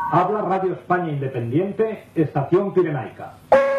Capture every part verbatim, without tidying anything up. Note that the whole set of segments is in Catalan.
Habla Radio España Independiente, Estación Pirenaica.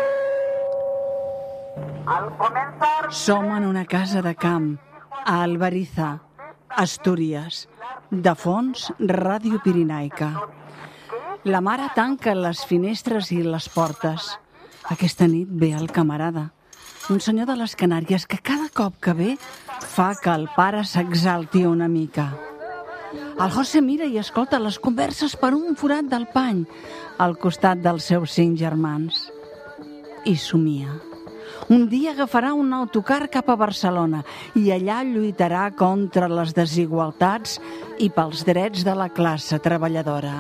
Som en una casa de camp, a Albariza, Astúries. De fons, Ràdio Pirenaica. La mare tanca les finestres i les portes. Aquesta nit ve el camarada, un senyor de les Canàries que cada cop que ve fa que el pare s'exalti una mica. El José mira i escolta les converses per un forat del pany al costat dels seus cinc germans. I somia. Un dia agafarà un autocar cap a Barcelona i allà lluitarà contra les desigualtats i pels drets de la classe treballadora.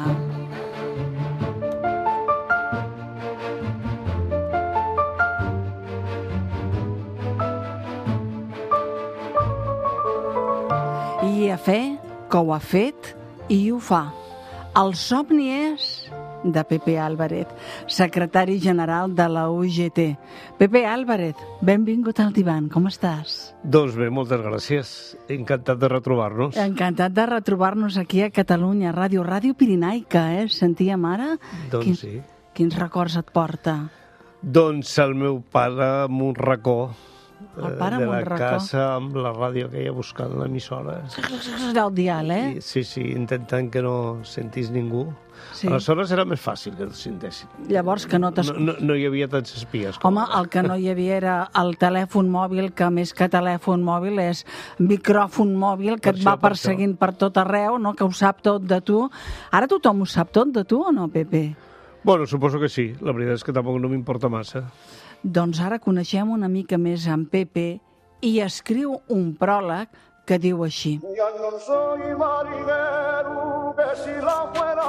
I a fer que ho ha fet i ho fa. El somni és de Pepe Álvarez, secretari general de la U G T. Pepe Álvarez, benvingut al divan, com estàs? Doncs bé, moltes gràcies. Encantat de retrobar-nos. Encantat de retrobar-nos aquí a Catalunya Ràdio, Ràdio Pirenaica, eh? Sentíem ara? Doncs Quin, sí. Quins records et porta? Doncs el meu pare amb un racó El pare de amb la un racó. casa amb la ràdio que ella buscant l'emissora. El dial, eh? I, sí, sí, intentant que no sentís ningú. Sí. Aleshores era més fàcil que el sentessin. Llavors que no t'es... No, no, no hi havia tants espies. com Home, ara. el que no hi havia era el telèfon mòbil, que més que telèfon mòbil és micròfon mòbil, que Per et va això, per perseguint per tot arreu, no? Que ho sap tot de tu. Ara tothom ho sap tot de tu o no, Pepe? Bueno, suposo que sí. La veritat és que tampoc no m'importa massa. Doncs ara coneixem una mica més en Pepe i escriu un pròleg que diu així. Ya no soy marinero que si la fuera,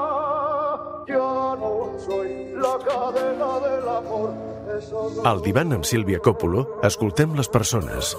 ya no soy la cadena del amor. Al divan amb Sílvia Coppolo, escoltem les persones.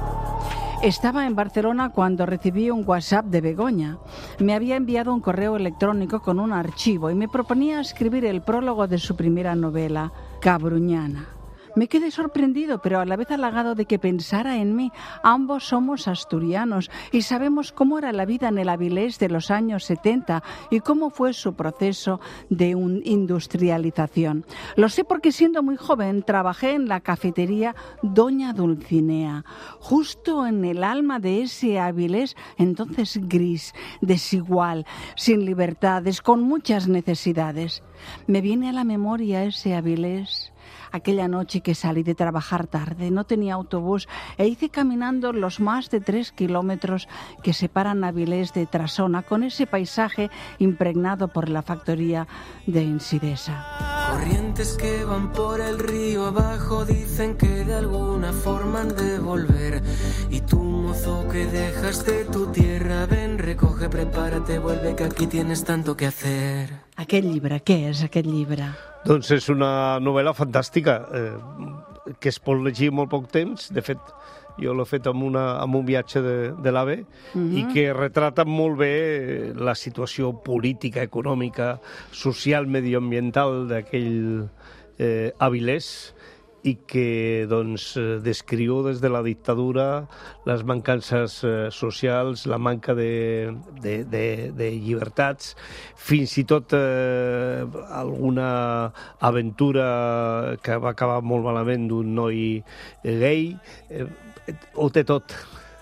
Estaba en Barcelona cuando recibí un WhatsApp de Begoña. Me había enviado un correo electrónico con un archivo y me proponía escribir el prólogo de su primera novela, Cabruñana. Me quedé sorprendido, pero a la vez halagado de que pensara en mí. Ambos somos asturianos y sabemos cómo era la vida en el Avilés de los años setenta y cómo fue su proceso de un industrialización. Lo sé porque siendo muy joven trabajé en la cafetería Doña Dulcinea, justo en el alma de ese Avilés, entonces gris, desigual, sin libertades, con muchas necesidades. Me viene a la memoria ese Avilés. Aquella noche que salí de trabajar tarde, no tenía autobús e hice caminando los más de tres kilómetros que separan Avilés de Trasona con ese paisaje impregnado por la factoría de Insidesa. Corrientes que van por el río abajo dicen que de alguna forma han de volver. Y tú, mozo, que dejaste tu tierra, ven, recoge, prepárate, vuelve, que aquí tienes tanto que hacer. Aquest llibre, què és aquest llibre? Doncs és una novel·la fantàstica, eh, que es pot llegir en molt poc temps. De fet, jo l'he fet amb, una, amb un viatge de, de l'AVE, mm-hmm. i que retrata molt bé la situació política, econòmica, social, medioambiental d'aquell eh, Avilés, i que doncs, descriu des de la dictadura les mancances eh, socials, la manca de, de, de, de llibertats, fins i tot eh, alguna aventura que va acabar molt malament d'un noi gay. Eh, ho té tot.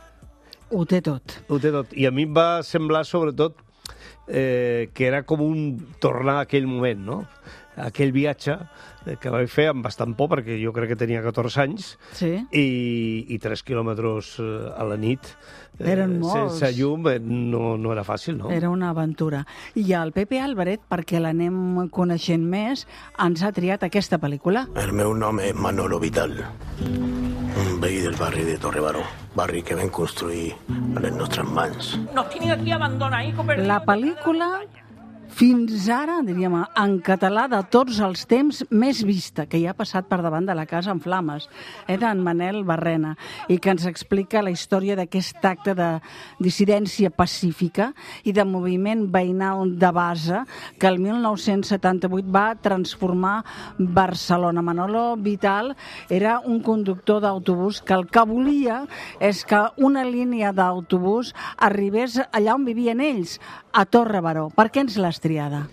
Ho té tot. Ho té tot. I a mi em va semblar, sobretot, eh, que era com un tornar a aquell moment, no? Aquell viatge que vaig fer amb bastant por, perquè jo crec que tenia catorze anys, sí. i, i tres quilòmetres a la nit, Eren eh, molts. sense llum, no, no era fàcil, no? Era una aventura. I el Pepe Álvarez, perquè l'anem coneixent més, ens ha triat aquesta pel·lícula. El meu nom és Manolo Vital, un veí del barri de Torrebaró, barri que vam construir a les nostres mans. Nos tienen aquí abandonaditos, perdidos. La pel·lícula, fins ara, diríem, en català de tots els temps, més vista, que hi ha passat per davant de la casa en flames, eh, d'en Manel Barrena, i que ens explica la història d'aquest acte de dissidència pacífica i de moviment veïnal de base que el mil nou-cents setanta-vuit va transformar Barcelona. Manolo Vital era un conductor d'autobús que el que volia és que una línia d'autobús arribés allà on vivien ells, a Torre Baró. Per què ens l'has triada?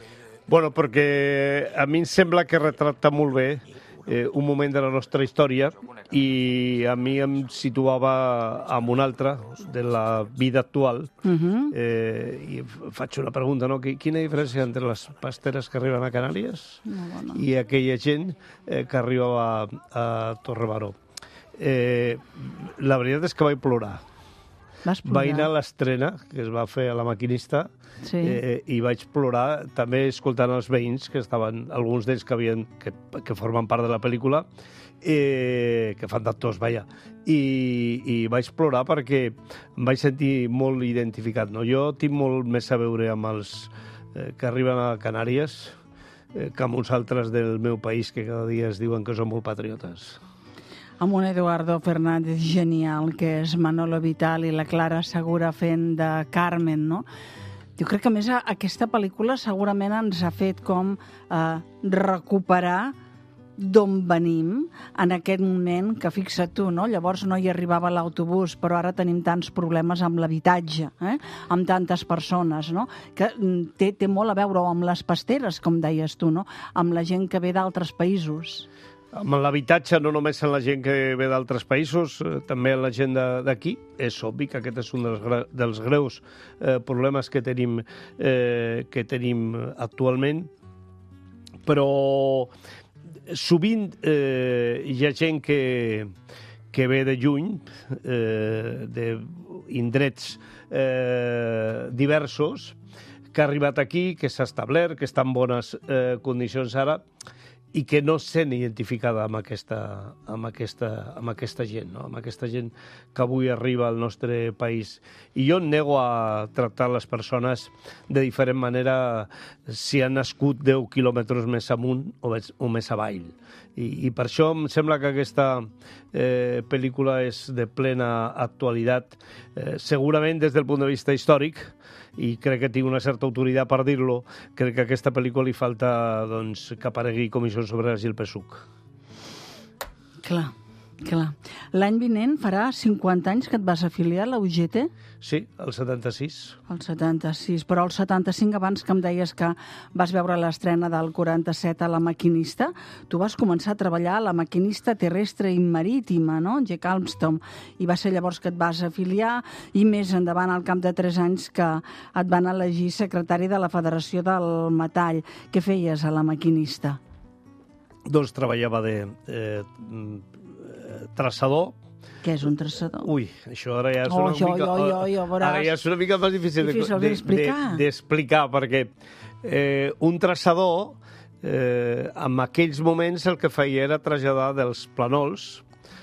Bueno, perquè a mi em sembla que retrata molt bé eh, un moment de la nostra història i a mi em situava en un altre, de la vida actual. Uh-huh. eh, I faig una pregunta, no? Quina diferència entre les pasteres que arriben a Canàries No, no. i aquella gent eh, que arriba a, a Torrebaró? Eh, la veritat és que vaig plorar. Vas plorar? Vaig anar a l'estrena, que es va fer a La Maquinista, Sí. eh, i vaig plorar, també escoltant els veïns, que estaven, alguns d'ells que, havien, que, que formen part de la pel·lícula, eh, que fan d'actors, vaja, i, i vaig plorar perquè em vaig sentir molt identificat. No? Jo tinc molt més a veure amb els eh, que arriben a Canàries eh, que amb uns altres del meu país que cada dia es diuen que són molt patriotes. Amb un Eduardo Fernández genial, que és Manolo Vital, i la Clara Segura fent de Carmen, no? Jo crec que, a més, aquesta pel·lícula segurament ens ha fet com eh, recuperar d'on venim en aquest moment que, fixa't tu, no? Llavors no hi arribava l'autobús, però ara tenim tants problemes amb l'habitatge, eh? Amb tantes persones, no? Que té, té molt a veure amb les pasteres, com deies tu, no? Amb la gent que ve d'altres països. Amb l'habitatge, no només en la gent que ve d'altres països, eh, també en la gent d'aquí. És obvi que aquest és un dels, gre dels greus eh, problemes que tenim, eh, que tenim actualment, però sovint eh, hi ha gent que, que ve de lluny, eh, d'indrets eh, diversos, que ha arribat aquí, que s'ha establert, que està en bones eh, condicions ara, i que no sent identificada amb aquesta, amb aquesta, amb aquesta gent, no? Amb aquesta gent que avui arriba al nostre país. I jo em nego a tractar les persones de diferent manera si han nascut deu quilòmetres més amunt o més, o més avall. I, I per això em sembla que aquesta eh, pel·lícula és de plena actualitat, eh, segurament des del punt de vista històric, i crec que tinc una certa autoritat per dir-lo. Crec que a aquesta pel·lícula li falta doncs, que aparegui Comissions Obreres i el P S U C. Clar, clar. L'any vinent farà cinquanta anys que et vas afiliar a la U G T? Sí, el setanta-sis. El setanta-sis, però el setanta-cinc, abans que em deies que vas veure l'estrena del quaranta-set a La Maquinista, tu vas començar a treballar a La Maquinista Terrestre i Marítima, no? Jack Armstrong, i va ser llavors que et vas afiliar, i més endavant, al cap de tres anys, que et van elegir secretari de la Federació del Metall. Què feies a La Maquinista? Doncs treballava de eh, traçador. Què és un traçador? Ui, això ara ja és Oh, una jo, mica... jo, jo, jo, veuràs. Ara ja és una mica més difícil, Difícil de- d'explicar. de- d'explicar, perquè eh, un traçador, eh, en aquells moments el que feia era traslladar dels planols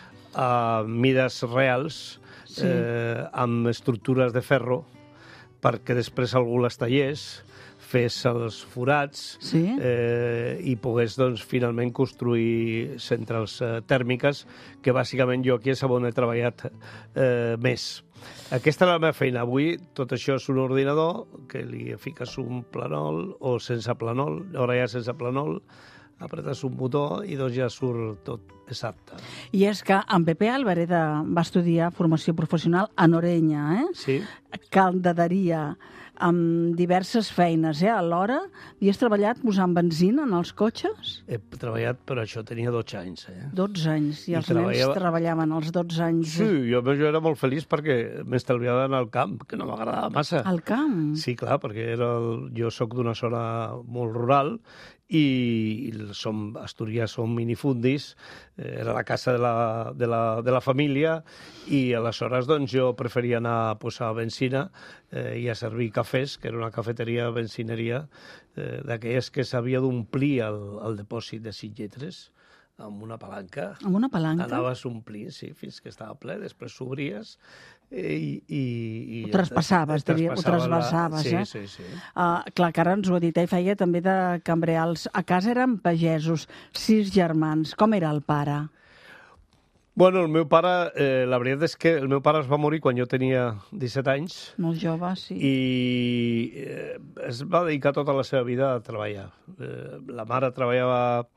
a mides reals, Sí. eh, amb estructures de ferro, perquè després algú les tallés, fes els forats, Sí. eh, i pogués doncs, finalment construir centrals eh, tèrmiques, que bàsicament jo aquí és on he treballat eh, més. Aquesta és la meva feina. Avui tot això és un ordinador que li fiques un planol o sense planol, ara ja sense planol, apretes un botó i doncs ja surt tot exacte. I és que en Pepe Alvareda va estudiar formació professional a Norenya, eh? Sí? Caldaderia, amb diverses feines, eh? Alhora, havies treballat posant benzina en els cotxes? He treballat, però això tenia dotze anys, eh? dotze anys, i I els treballava- nens treballaven als dotze anys Sí, jo, jo era molt feliç perquè m'estalviava d'anar al camp, que no m'agradava massa. al camp. Sí, clar, perquè era el... jo sóc d'una zona molt rural i som, Astúries som minifundis, eh, era la casa de la, de, la, de la família i aleshores doncs, jo preferia anar pues, a benzina eh, i a servir cafès, que era una cafeteria, benzineria, eh, d'aquelles que s'havia d'omplir el, el dipòsit de cinc lletres amb una palanca. Amb una palanca? Anaves omplint, sí, fins que estava ple, després s'obries i... i, i Ho traspassaves, diria, ho traspassava la- trasbalsaves, sí, eh? Sí, sí, sí. Uh, clar, que ara ens ho ha dit, eh? Feia també de cambreals. A casa eren pagesos, sis germans. Com era el pare? Bueno, el meu pare, eh, la veritat és que el meu pare es va morir quan jo tenia disset anys Molt jove, sí. i eh, es va dedicar tota la seva vida a treballar. Eh, la mare treballava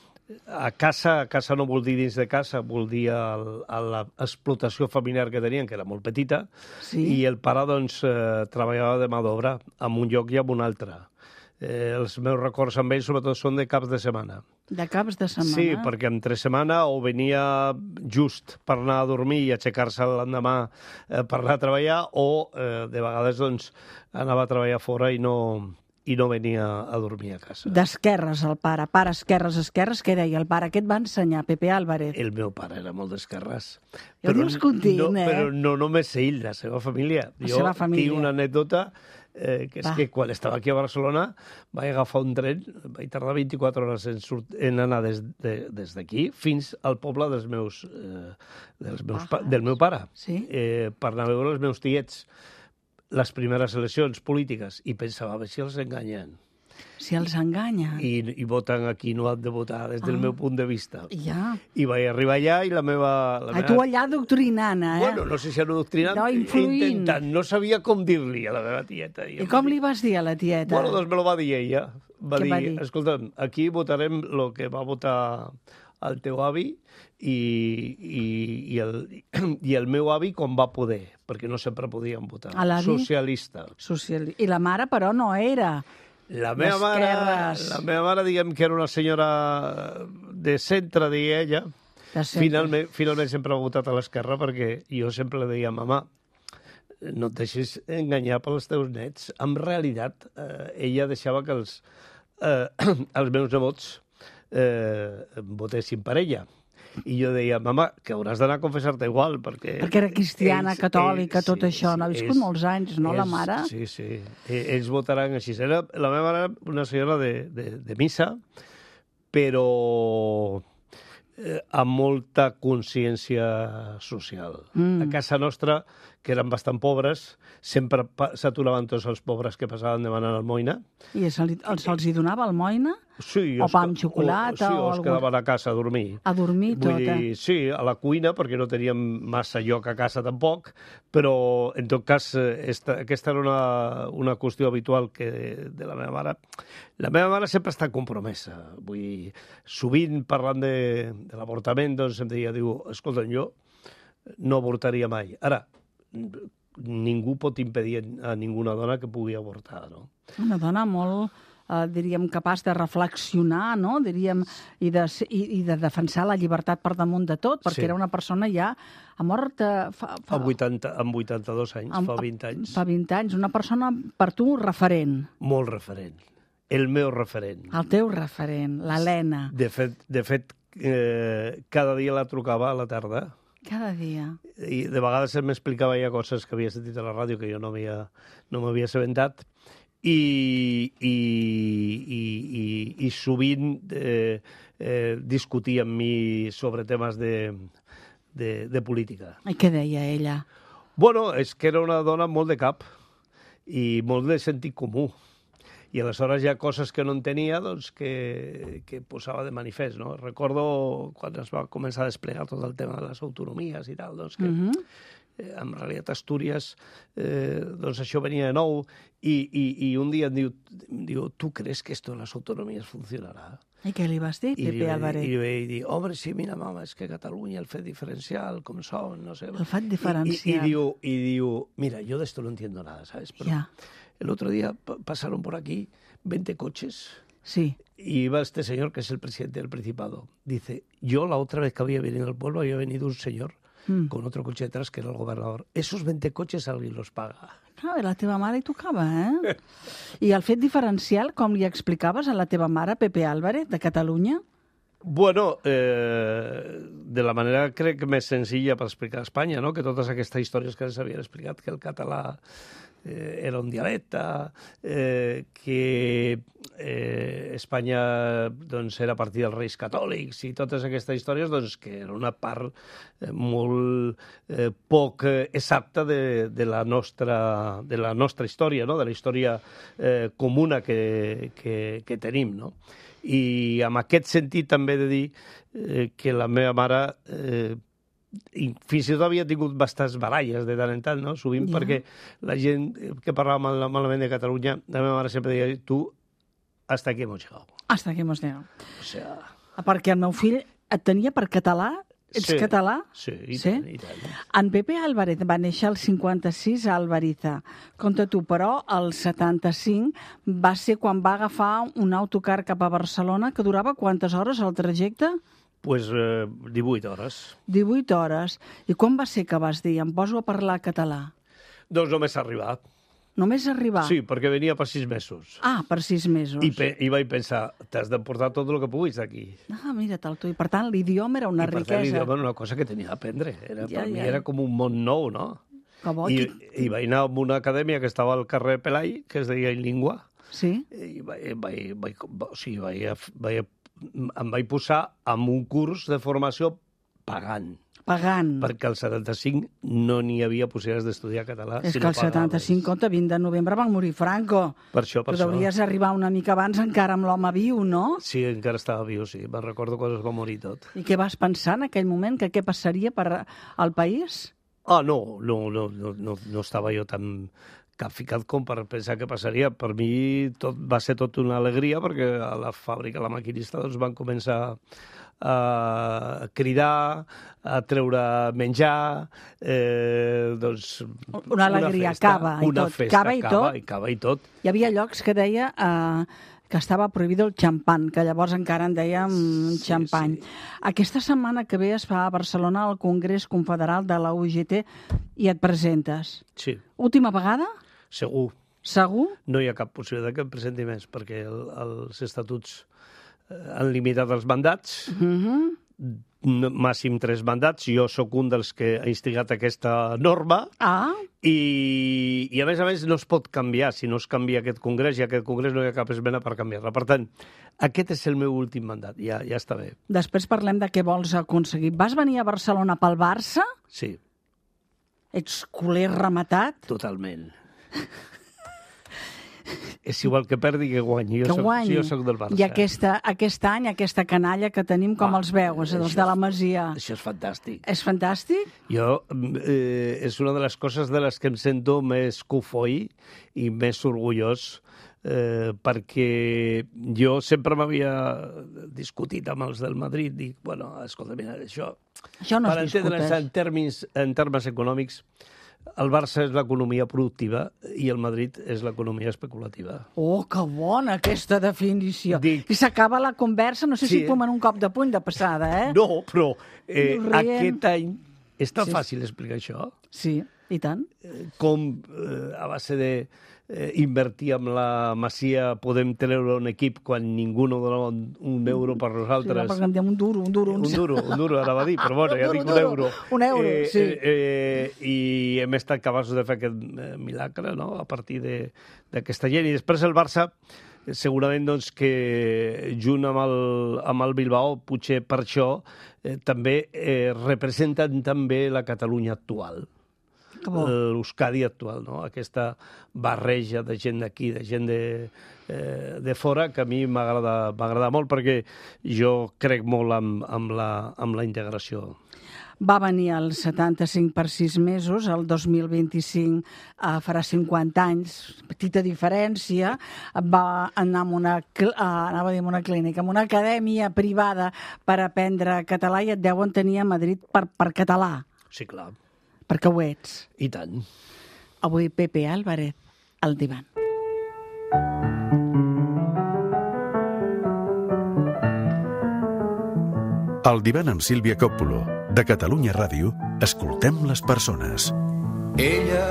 a casa, a casa no vol dir dins de casa, vol dir el, a l'explotació familiar que tenien, que era molt petita, Sí. i el pare doncs, eh, treballava de mà d'obra en un lloc i en un altre. eh, els meus records amb ell sobretot són de caps de setmana. De caps de setmana? Sí, perquè entre setmana o venia just per anar a dormir i aixecar-se l'endemà eh, per anar a treballar, o eh, de vegades doncs, anava a treballar fora i no, i no venia a dormir a casa. D'esquerres, el pare. Pare, esquerres, esquerres, què deia el pare? Què et va ensenyar, Pepe Álvarez? El meu pare era molt d'esquerres. Ja ho dius content, no, eh? Però no només ell, la seva família. La jo seva família. tinc una anècdota eh, que és Va. que quan estava aquí a Barcelona vaig agafar un tren, vaig tardar vint-i-quatre hores en, surt, en anar des d'aquí de, des fins al poble dels meus, eh, dels meus pa, del meu pare, Sí. eh, per anar a veure els meus tiets les primeres eleccions polítiques, i pensava, a veure si els enganyen. Si els enganyen. I, i voten a qui no han de votar, des del Ah. meu punt de vista. Ja. I vaig arribar allà i la meva... La Ai, meva... tu allà doctrinant, eh? Bueno, no sé si adoctrinant, No, influint. intentant. No sabia com dir-li a la meva tieta. I com li vas dir a la tieta? Bueno, doncs me lo va dir ella. Va Què dir, va dir? escolta'm, aquí votarem el que va votar el teu avi i, i, i, el, i el meu avi com va poder, perquè no sempre podien votar. A l'avi? Socialista. Social... I la mare, però, no era. La meva, mare, D'esquerres. la meva mare, diguem que era una senyora de centre, deia ella. De centre. Finalment, finalment sempre ha votat a l'esquerra, perquè jo sempre li deia, mamà, no et deixis enganyar pels teus nets. En realitat, eh, ella deixava que els, eh, els meus nebots eh, votessin per ella. I jo deia, mama, que hauràs d'anar a confessar-te igual, perquè... Perquè era cristiana, ells- catòlica, ells- tot sí, això. No ha sí, viscut ells- molts anys, no, la ells- mare? Sí, sí. Eh, Ells votaran així. Era, la meva mare era una senyora de, de, de missa, però eh, amb molta consciència social. Mm. A casa nostra, que eren bastant pobres, sempre pa- s'aturaven tots els pobres que passaven demanant almoina. I se'ls se'ls hi donava almoina? Sí, O es pa que- amb xocolata o, sí, o o es algun- quedaven a casa a dormir. A dormir Vull tot, dir, eh? sí, a la cuina, perquè no teníem massa lloc a casa tampoc, però en tot cas eh, esta, aquesta era una, una qüestió habitual que de la meva mare. La meva mare sempre està compromesa. Vull dir, sovint parlant de, de l'avortament, doncs em deia, diu, escolta, jo no avortaria mai. Ara, ningú pot impedir a ninguna dona que pugui avortar, no? Una dona molt, eh, diríem, capaç de reflexionar, no? Diríem, i de, i, i de defensar la llibertat per damunt de tot, perquè Sí. era una persona ja a mort eh, fa, fa, Amb, vuitanta, amb vuitanta-dos anys, amb- fa vint anys. Fa vint anys. Una persona, per tu, referent. Molt referent. El meu referent. El teu referent, l'Helena. De fet, de fet eh, cada dia la trucava a la tarda Cada dia. i de vegades m'explicava ja coses que havia sentit a la ràdio que jo no m'havia no m'havia assabentat i, i, i, i, i sovint eh, eh, discutia amb mi sobre temes de, de, de política. I què deia ella? Bueno, és que era una dona molt de cap i molt de sentit comú. I aleshores hi ha coses que no entenia doncs, que, que posava de manifest. No? Recordo quan es va començar a desplegar tot el tema de les autonomies i tal, doncs que Mhm. eh, en realitat Astúries, eh, doncs això venia de nou i, i, i un dia em diu, em diu, tu crees que esto de las autonomías funcionarà? I què li vas dir, I li, Pepe vaig- Álvarez? I li vaig dir, home, sí, mira, mama, és que Catalunya, el fet diferencial, com són, no sé... El fet I, i, diferencial. i, diu, y diu, mira, yo de esto no entiendo nada, ¿sabes? Pero Ya. el otro día pa- pasaron por aquí veinte coches Sí. y iba este señor, que es el presidente del Principado. Dice, yo la otra vez que había venido al pueblo había venido un señor Mm. con otro coche detrás que era el gobernador. Esos veinte coches alguien los paga. Ah, la teva mare hi tocava, eh? I el fet diferencial, com li explicaves a la teva mare, Pepe Álvarez, de Catalunya? Bueno, eh, de la manera crec que més senzilla per explicar a Espanya, no? Que totes aquestes històries que ens havien explicat, que el català eh, era un dialecte, eh, que eh, Espanya doncs, era a partir dels reis catòlics i totes aquestes històries doncs, que era una part eh, molt eh, poc eh, exacta de, de, la nostra, de la nostra història, no? De la història eh, comuna que, que, que tenim, no? I en aquest sentit també he de dir eh, que la meva mare eh, i fins i tot havia tingut bastants baralles de tant en tant, no? Sovint Ja. perquè la gent que parlava mal, malament de Catalunya, la meva mare sempre deia, tu, hasta aquí hemos llegado. Hasta aquí hemos llegado. O sea, Perquè el meu fill et tenia per català Ets Sí. català? Sí, i Sí? tant, i tant. En Pepe Álvarez va néixer al cinquanta-sis a Albariza. Compte tu, però, el setanta-cinc va ser quan va agafar un autocar cap a Barcelona que durava quantes hores el trajecte? Pues eh, divuit hores. divuit hores. I quan va ser que vas dir, em poso a parlar català? Doncs només arribar. Només arribar? Sí, perquè venia per sis mesos. Ah, per sis mesos. I, pe I vaig pensar, t'has d'emportar tot el que puguis d'aquí. Ah, mira, tal tu. I per tant, l'idioma era una I per riquesa. tant, l'idioma era una cosa que tenia d'aprendre. Era, Ja, per mi ja. era com un món nou, no? Que bo. I, Qui- I vaig anar a una acadèmia que estava al carrer Pelai, que es deia Inlingua, Sí? i vaig, vaig, vaig, o sigui, vaig, vaig, em vaig posar amb un curs de formació pagant, Pagant. perquè al setanta-cinc no n'hi havia possibilitats d'estudiar català. És si que no el setanta-cinc, pagaves. compte, vint de novembre van morir Franco. Per això, per Tu això. hauries arribar una mica abans encara amb l'home viu, no? Sí, encara estava viu, sí. Me'n recordo quan es va morir tot. I què vas pensar en aquell moment? Que què passaria per al país? Ah, no, no, no, no, no, no estava jo tan capficat com per pensar què passaria. Per mi tot, va ser tot una alegria perquè a la fàbrica, a la maquinista, doncs van començar a cridar, a treure menjar, eh, doncs... Una alegria, festa, cava i una tot. Festa, Cava i cava, tot? I cava i tot. Hi havia llocs que deia eh, que estava prohibit el xampan, que llavors encara en dèiem Sí, xampany. sí. Aquesta setmana que ve es fa a Barcelona el Congrés Confederal de la U G T i et presentes. Sí, Última vegada? segur. Segur? No hi ha cap possibilitat que em presenti més, perquè el, els estatuts eh, han limitat els mandats, Mhm. no- màxim tres mandats. Jo sóc un dels que ha instigat aquesta norma Ah, i, i, a més a més, no es pot canviar si no es canvia aquest congrés, i aquest congrés no hi ha cap esmena per canviar-la. Per tant, aquest és el meu últim mandat, ja, ja està bé. després parlem de què vols aconseguir. Vas venir a Barcelona pel Barça? Sí, Ets culer rematat? totalment. És igual que perdi que guanyi. Jo Que soc, guanyi. jo soc del Barça. I aquesta, aquest any, aquesta canalla que tenim, com Ah, els veus, els això de la és- Masia? Això és fantàstic. És fantàstic? Jo, eh, és una de les coses de les que em sento més cofoi i més orgullós, eh, perquè jo sempre m'havia discutit amb els del Madrid. Dic, bueno, escolta, mira, això... Això no per es entendre's discuteix. en termes, en termes econòmics, el Barça és l'economia productiva i el Madrid és l'economia especulativa. Oh, que bona aquesta definició. Dic- I s'acaba la conversa, no sé Sí, si com en un cop de puny de passada, eh? No, però eh, Dius rient. aquest any és tan Sí. fàcil explicar això, Sí, i tant. com eh, a base de eh, invertir amb la Masia podem treure un equip quan ningú no dona un, un euro per Sí, nosaltres. perquè em diem un duro, un duro. Un duro, un duro, ara va dir, però bueno, ja Un dic duro, un un duro. euro. Un euro, eh, sí. Eh, eh, I hem estat capaços de fer aquest eh, milagre, no?, a partir de- d'aquesta gent. I després el Barça, eh, segurament doncs, que junt amb el, amb el Bilbao, potser per això, eh, també eh, representen també la Catalunya actual. Que bo. L'Euskadi actual, no? Aquesta barreja de gent d'aquí, de gent de, eh, de fora, que a mi m'agrada m'agrada molt, perquè jo crec molt amb, amb, la, amb la integració. Va venir el setanta-cinc per sis mesos, el dos mil vint-i-cinc eh, farà cinquanta anys, petita diferència, va anar a una, cl- eh, anava a dir en una clínica, en una acadèmia privada per aprendre català i et deuen tenir a Madrid per, per català, Sí, clar. perquè ho ets. I tant. Avui Pepe Álvarez, al divan. El divan amb Sílvia Coppola, de Catalunya Ràdio, escoltem les persones. Ella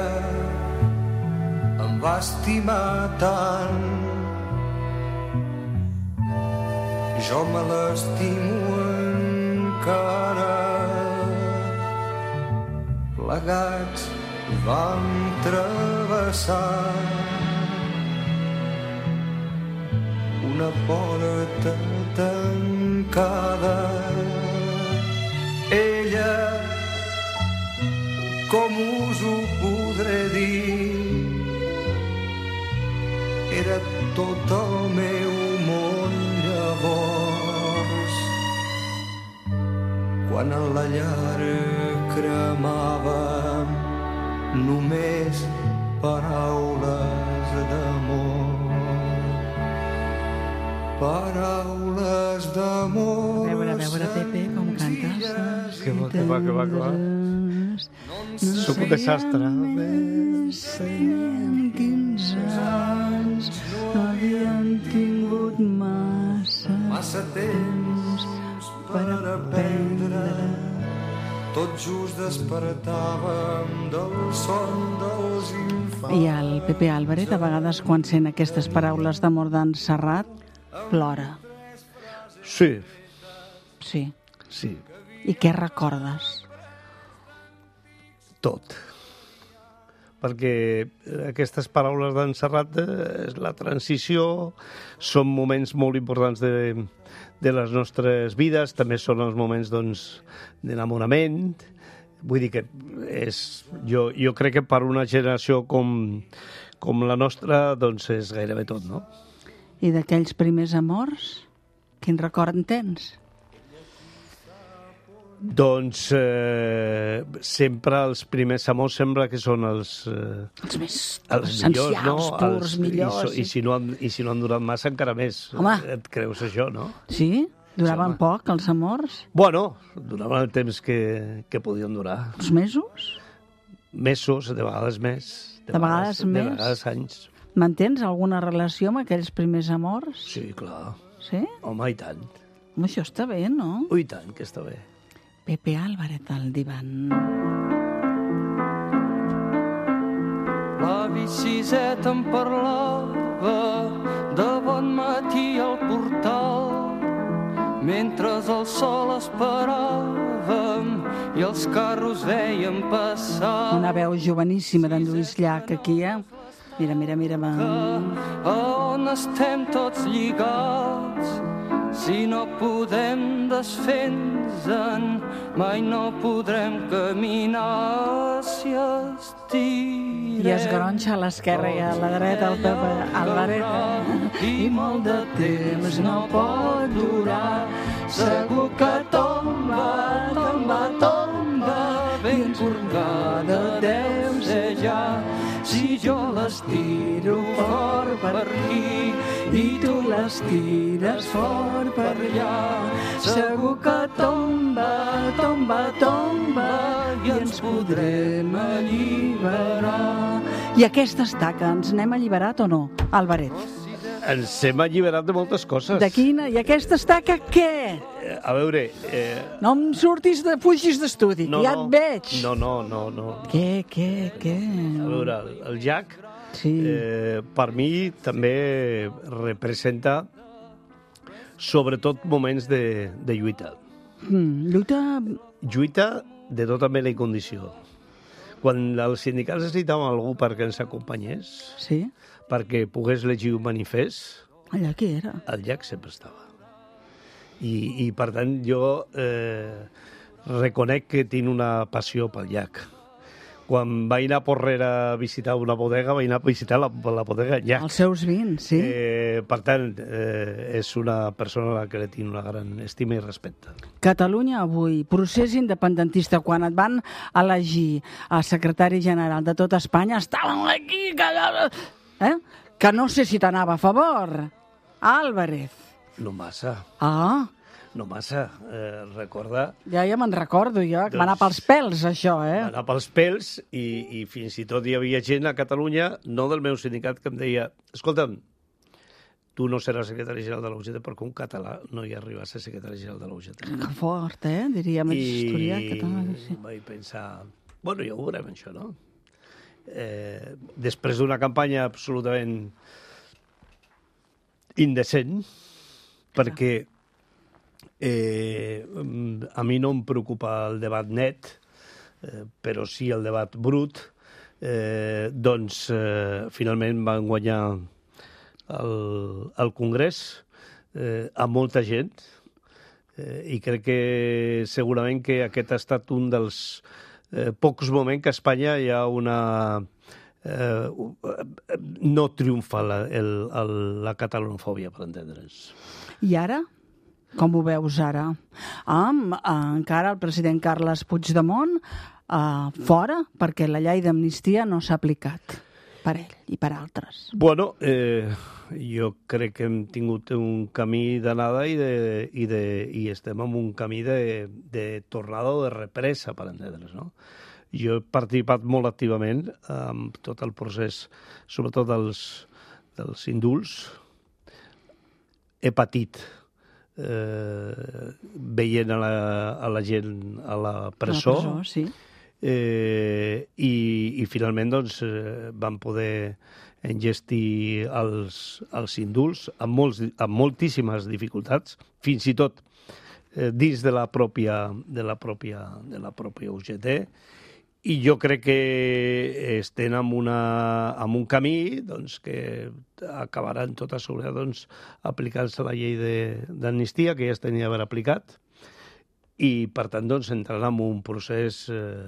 em va estimar tant, jo me l'estimo encara. Plegats vam travessar una porta tancada. Ella, com us ho podré dir, era tot el meu món llavors. Quan a la llar cremava només paraules d'amor. Paraules d'amor. A veure, a veure, Pepe, com cantes. Que va, que va, que va, que va. Sóc un desastre. Tenien quinze anys, no havien tingut massa, massa temps per aprendre. Tot just despertàvem del son dels infants. I el Pepe Álvarez, a vegades, quan sent aquestes paraules d'amor d'en Serrat, plora. Sí. Sí. Sí. I què recordes? Tot. Perquè aquestes paraules d'en Serrat és la transició, són moments molt importants de, de les nostres vides, també són els moments doncs, d'enamorament. Vull dir que és, jo, jo crec que per una generació com, com la nostra doncs és gairebé tot, no? I d'aquells primers amors, quin record en tens? Doncs eh, sempre els primers amors sembla que són els, eh, Els més els essencials, millors, no? purs, Els, millors. I, so, i, si no han, I si no han durat massa, encara més. Home. Et creus això, no? Sí? Duraven Sí, home. poc, els amors? Bueno, duraven el temps que, que podien durar. Uns mesos? Mesos, de vegades més. De vegades de més? De vegades anys. Mantens alguna relació amb aquells primers amors? Sí, clar. Sí? Home, i tant. Home, això està bé, no? Ui, tant, que està bé. Pepe Álvarez al divan. L'avi Siset em parlava de bon matí al portal, mentre el sol esperàvem i els carros veiem passar. Una veu joveníssima d'en Lluís Llach, aquí, eh? Mira, mira, mira. Va. A on estem tots lligats, si no podem desfer-nos-en, mai no podrem caminar si estirem. I es gronxa a l'esquerra i a la dreta el Pepe Álvarez. I molt de temps no pot durar, segur que tomba, tomba, tomba, ben corcada deu ser ja. Si jo l'estiro fort per aquí i tu l'estires fort per allà, segur que tomba, tomba, tomba i ens podrem alliberar. I aquesta estaca, ens n'hem alliberat o no, Álvarez? Ens hem alliberat de moltes coses. De quina? I aquesta estaca què? Eh, A veure... Eh... No em surtis de fugis d'estudi, No, ja no. et veig. No, no, no, no. Què, què, què? A veure, el, el Llach, Sí. eh, per mi també representa sobretot moments de, de lluita. Mm, lluita... Lluita de tota mena i condició. Quan els sindicats necessitaven algú perquè ens acompanyés, Sí? perquè pogués llegir un manifest, Allà qui era? el Llach sempre estava. I, i per tant, jo eh, reconec que tinc una passió pel Llach. Quan vaig anar a Porrera a visitar una bodega, vaig anar a visitar la, la bodega Llach. Els seus vins, sí? Eh, per tant, eh, és una persona a la que li tinc una gran estima i respecte. Catalunya avui, procés independentista, quan et van elegir a secretari general de tot Espanya, estàvem aquí, que, eh? que no sé si t'anava a favor. Álvarez. No massa, Ah, no massa. Eh, recorda, ja ja me'n recordo jo, que Doncs- m'ha anar pels pèls, això, eh? anar pels pèls i, i fins i tot hi havia gent a Catalunya, no del meu sindicat, que em deia escolta'm, tu no seràs secretari general de la U G T perquè un català no hi arriba a ser secretari general de la U G T. Que fort, eh? Diria més historiat que tal. Sí. vaig pensar, bueno, ja ho veurem, això, no? Eh, després d'una campanya absolutament indecent, perquè eh, a mi no em preocupa el debat net, eh, però sí el debat brut, eh, doncs eh, finalment van guanyar el, el Congrés eh, amb molta gent, eh, i crec que segurament que aquest ha estat un dels eh, pocs moments que a Espanya hi ha una... Eh, no triomfa la, el, el, la catalanofòbia, per entendre'ns. I ara? Com ho veus ara? Amb eh, encara el president Carles Puigdemont eh, fora, perquè la llei d'amnistia no s'ha aplicat. per ell i per altres? Bueno, eh, jo crec que hem tingut un camí d'anada i, de, i, de, i estem en un camí de, de tornada o de represa, per entendre's, no? Jo he participat molt activament en tot el procés, sobretot dels, dels indults. He patit eh, veient a la, a la gent a la presó, a la presó, sí. eh, i, i finalment doncs, eh, van poder engestir els, els indults amb, molts, amb moltíssimes dificultats, fins i tot eh, dins de la pròpia, de la pròpia, de la pròpia U G T, i jo crec que estem en, una, en un camí doncs, que acabarà en tota seguretat doncs, aplicant-se la llei d'amnistia, que ja es tenia d'haver aplicat, i per tant doncs, entrarà en un procés eh,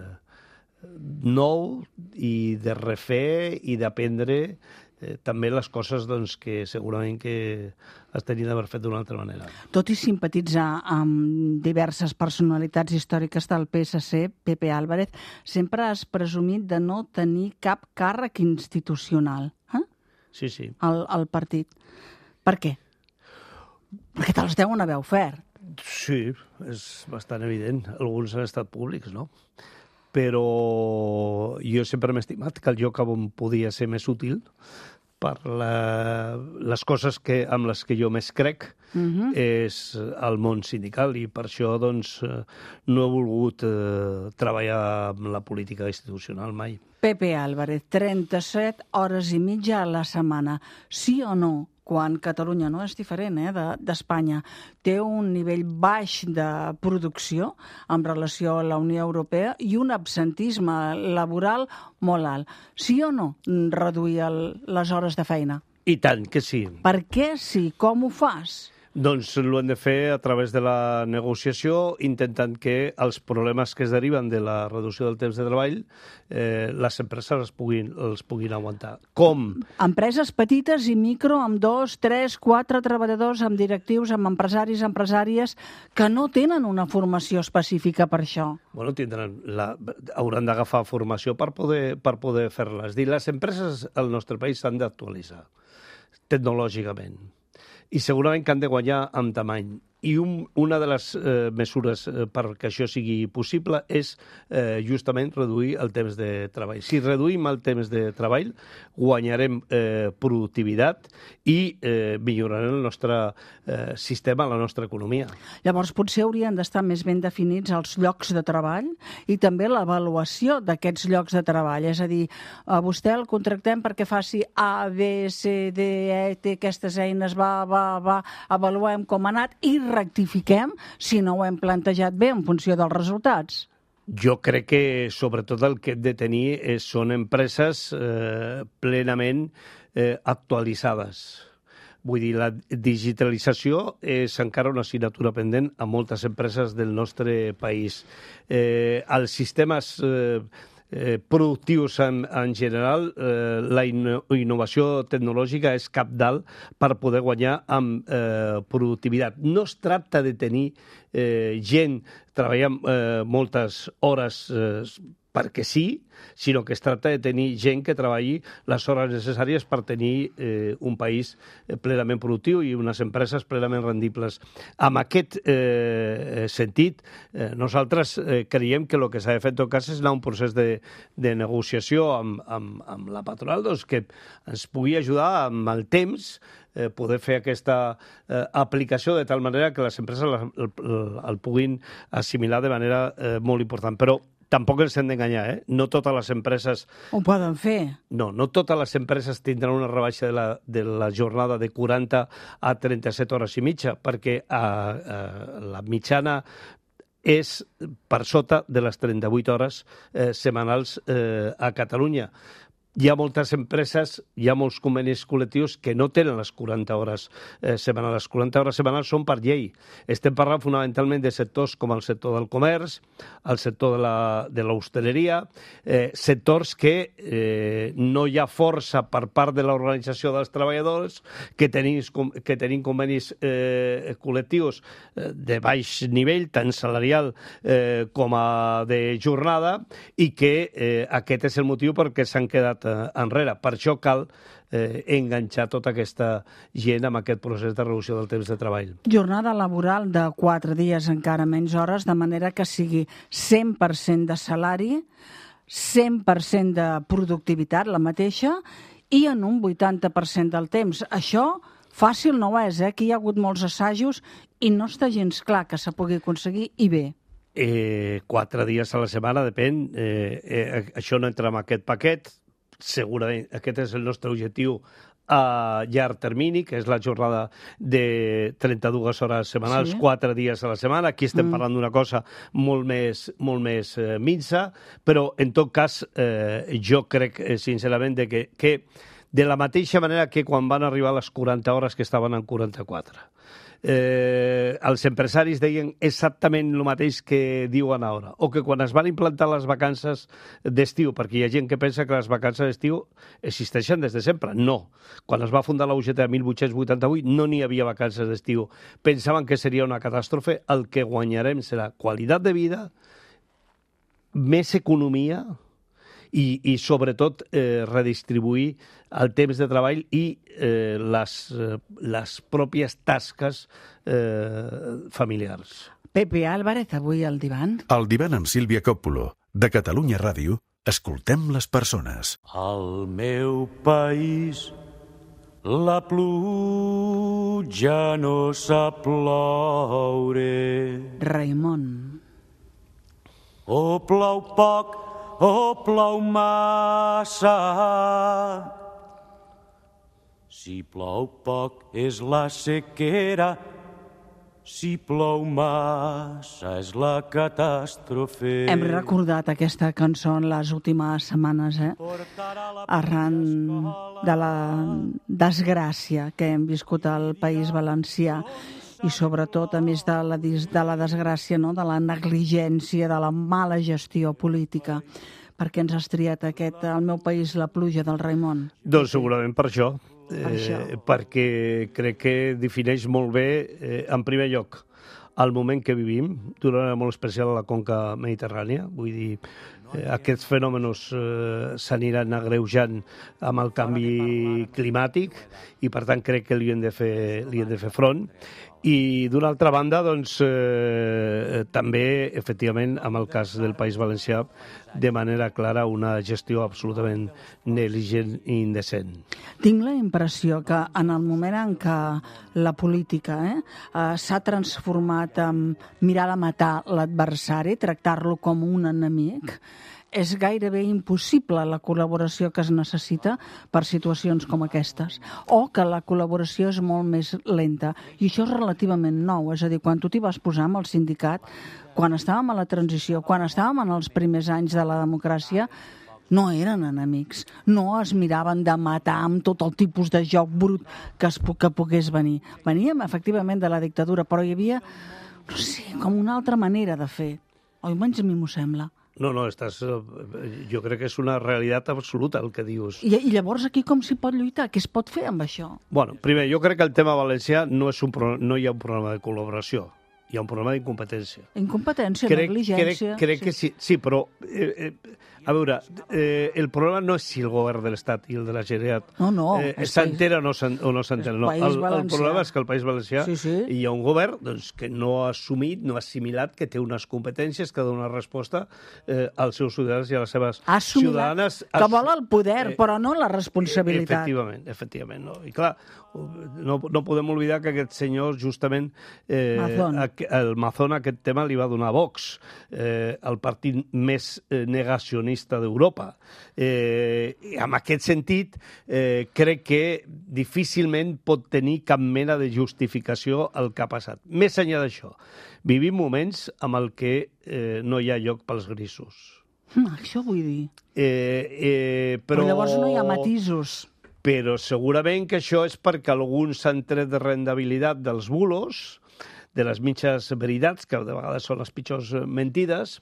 nou i de refer i d'aprendre eh, també les coses doncs, que segurament que es tenien d'haver fet d'una altra manera. Tot i simpatitzar amb diverses personalitats històriques del P S C, Pepe Álvarez, sempre has presumit de no tenir cap càrrec institucional eh? Sí, sí. al, al partit. Per què? Perquè te'ls deuen haver ofert. Sí, és bastant evident. Alguns han estat públics, no? Però jo sempre m'he estimat que el lloc on podia ser més útil per la, les coses que, amb les que jo més crec uh-huh. és el món sindical, i per això doncs, no he volgut eh, treballar amb la política institucional mai. Pepe Álvarez, trenta-set hores i mitja a la setmana. Sí o no? Quan Catalunya no és diferent eh, d'Espanya, té un nivell baix de producció en relació a la Unió Europea i un absentisme laboral molt alt. Sí o no reduir el, les hores de feina? I tant que sí. Per què sí? Com ho fas? Doncs ho hem de fer a través de la negociació, intentant que els problemes que es deriven de la reducció del temps de treball eh, les empreses els puguin, els puguin aguantar. Com? Empreses petites i micro amb dos, tres, quatre treballadors, amb directius, amb empresaris, empresàries que no tenen una formació específica per això. Bueno, tindran la, hauran d'agafar formació per poder, per poder fer-les. Dir, les empreses al nostre país s'han d'actualitzar tecnològicament. I segurament que han de guanyar amb tamany. I un, una de les eh, mesures eh, perquè això sigui possible és eh, justament reduir el temps de treball. Si reduïm el temps de treball, guanyarem eh, productivitat i eh, millorarem el nostre eh, sistema, la nostra economia. Llavors, potser haurien d'estar més ben definits els llocs de treball i també l'avaluació d'aquests llocs de treball. És a dir, a vostè el contractem perquè faci A, B, C, D, E, té aquestes eines, va, va, va, avaluem com ha anat i rectifiquem si no ho hem plantejat bé en funció dels resultats. Jo crec que, sobretot, el que hem de tenir és, són empreses eh, plenament eh, actualitzades. Vull dir, la digitalització és encara una assignatura pendent a moltes empreses del nostre país. Eh, els sistemes eh, eh, productius en, en general, eh, la inno innovació tecnològica és cabdal per poder guanyar amb eh, productivitat. No es tracta de tenir eh, gent treballant eh, moltes hores eh, perquè sí, sinó que es tracta de tenir gent que treballi les hores necessàries per tenir eh, un país plenament productiu i unes empreses plenament rendibles. En aquest eh, sentit, eh, nosaltres eh, creiem que el que s'ha de fer en tot cas és anar a un procés de, de negociació amb, amb, amb la patronal, doncs, que ens pugui ajudar amb el temps eh, poder fer aquesta eh, aplicació de tal manera que les empreses el, el, el puguin assimilar de manera eh, molt important. Però tampoc ens hem d'enganyar, eh? No totes les empreses... Ho poden fer. No, no totes les empreses tindran una rebaixa de la, de la jornada de quaranta a trenta-set hores i mitja, perquè a, a, la mitjana és per sota de les trenta-vuit hores eh, setmanals eh, a Catalunya. Hi ha moltes empreses, hi ha molts convenis col·lectius que no tenen les quaranta hores eh, setmanals. Les quaranta hores setmanals són per llei. Estem parlant fonamentalment de sectors com el sector del comerç, el sector de l'hostaleria, eh, sectors que eh, no hi ha força per part de l'organització dels treballadors, que tenim, que tenim convenis eh, col·lectius eh, de baix nivell, tant salarial eh, com a de jornada, i que eh, aquest és el motiu perquè s'han quedat eh, enrere. Per això cal eh, enganxar tota aquesta gent amb aquest procés de reducció del temps de treball. Jornada laboral de quatre dies, encara menys hores, de manera que sigui cent per cent de salari, cent per cent de productivitat, la mateixa, i en un vuitanta per cent del temps. Això fàcil no és, eh? Aquí hi ha hagut molts assajos i no està gens clar que se pugui aconseguir, i bé. Eh, quatre dies a la setmana, depèn. Eh, eh, això no entra en aquest paquet. Segurament aquest és el nostre objectiu a llarg termini, que és la jornada de trenta-dues hores setmanals, sí. quatre dies a la setmana. Aquí estem mm. parlant d'una cosa molt més, molt més eh, minsa, però en tot cas eh, jo crec eh, sincerament de que, que de la mateixa manera que quan van arribar les quaranta hores que estaven en quaranta-quatre. Eh, els empresaris deien exactament el mateix que diuen ara, o que quan es van implantar les vacances d'estiu, perquè hi ha gent que pensa que les vacances d'estiu existeixen des de sempre. No. Quan es va fundar la U G T a mil vuit-cents vuitanta-vuit no n'hi havia vacances d'estiu. Pensaven que seria una catàstrofe. El que guanyarem serà qualitat de vida, més economia, i, i sobretot eh, redistribuir el temps de treball i eh, les, eh, les pròpies tasques eh, familiars. Pepe Álvarez, avui al divan. Al divan amb Sílvia Coppulo, de Catalunya Ràdio, escoltem les persones. Al meu país la pluja no sap ploure. Raimon. O plou poc o plou massa. Si plou poc és la sequera, si plou massa és la catàstrofe. Hem recordat aquesta cançó en les últimes setmanes, eh? Arran de la desgràcia que hem viscut al País Valencià i sobretot, a més de la, de la desgràcia, no? De la negligència, de la mala gestió política. Per què ens has triat aquest, al meu país, la pluja del Raimon? Doncs segurament per això. Per això. Eh, perquè crec que defineix molt bé, eh, en primer lloc, el moment que vivim, d'una manera molt especial a la conca mediterrània. Vull dir, eh, aquests fenòmenos eh, s'aniran agreujant amb el canvi climàtic i, per tant, crec que li hem de fer, li hem de fer front. I, d'una altra banda, doncs, eh, també, efectivament, amb el cas del País Valencià, de manera clara, una gestió absolutament negligent i indecent. Tinc la impressió que en el moment en què la política eh, eh, s'ha transformat en mirar de matar l'adversari, tractar-lo com un enemic, és gairebé impossible la col·laboració que es necessita per situacions com aquestes, o que la col·laboració és molt més lenta. I això és relativament nou, és a dir, quan tu t'hi vas posar amb el sindicat, quan estàvem a la transició, quan estàvem en els primers anys de la democràcia, no eren enemics, no es miraven de matar amb tot el tipus de joc brut que, es, que pogués venir. Veníem, efectivament, de la dictadura, però hi havia, no sé, com una altra manera de fer. O almenys a mi m'ho sembla. No, no, estàs, jo crec que és una realitat absoluta el que dius. I, I llavors aquí com s'hi pot lluitar? Què es pot fer amb això? Bueno, primer, jo crec que el tema valencià no, és un pro... no hi ha un problema de col·laboració, hi ha un problema d'incompetència. Incompetència, crec, negligència... Crec, crec sí. que sí, sí, però... Eh, eh, a veure, eh, el problema no és si el govern de l'Estat i el de la Generalitat no, no, eh, s'entera o no s'entera. No. El, el problema és que el País Valencià sí, sí. hi ha un govern doncs, que no ha assumit, no ha assimilat, que té unes competències, que dona resposta eh, als seus ciutadans i a les seves ha ciutadanes. Que vol el poder, eh, però no la responsabilitat. Efectivament, efectivament. No? I clar, no, no podem oblidar que aquest senyor, justament, eh, Mazón. el Mazón, aquest tema li va donar a Vox, eh, el partit més eh, negacionista d'Europa. Eh, en aquest sentit, eh, crec que difícilment pot tenir cap mena de justificació el que ha passat. Més enllà d'això, vivim moments amb el que eh, no hi ha lloc pels grisos. Mm, això vull dir. Eh, eh, però... però llavors no hi ha matisos. Però segurament que això és perquè alguns s'han tret de rendibilitat dels bulos, de les mitges veritats, que de vegades són les pitjors mentides,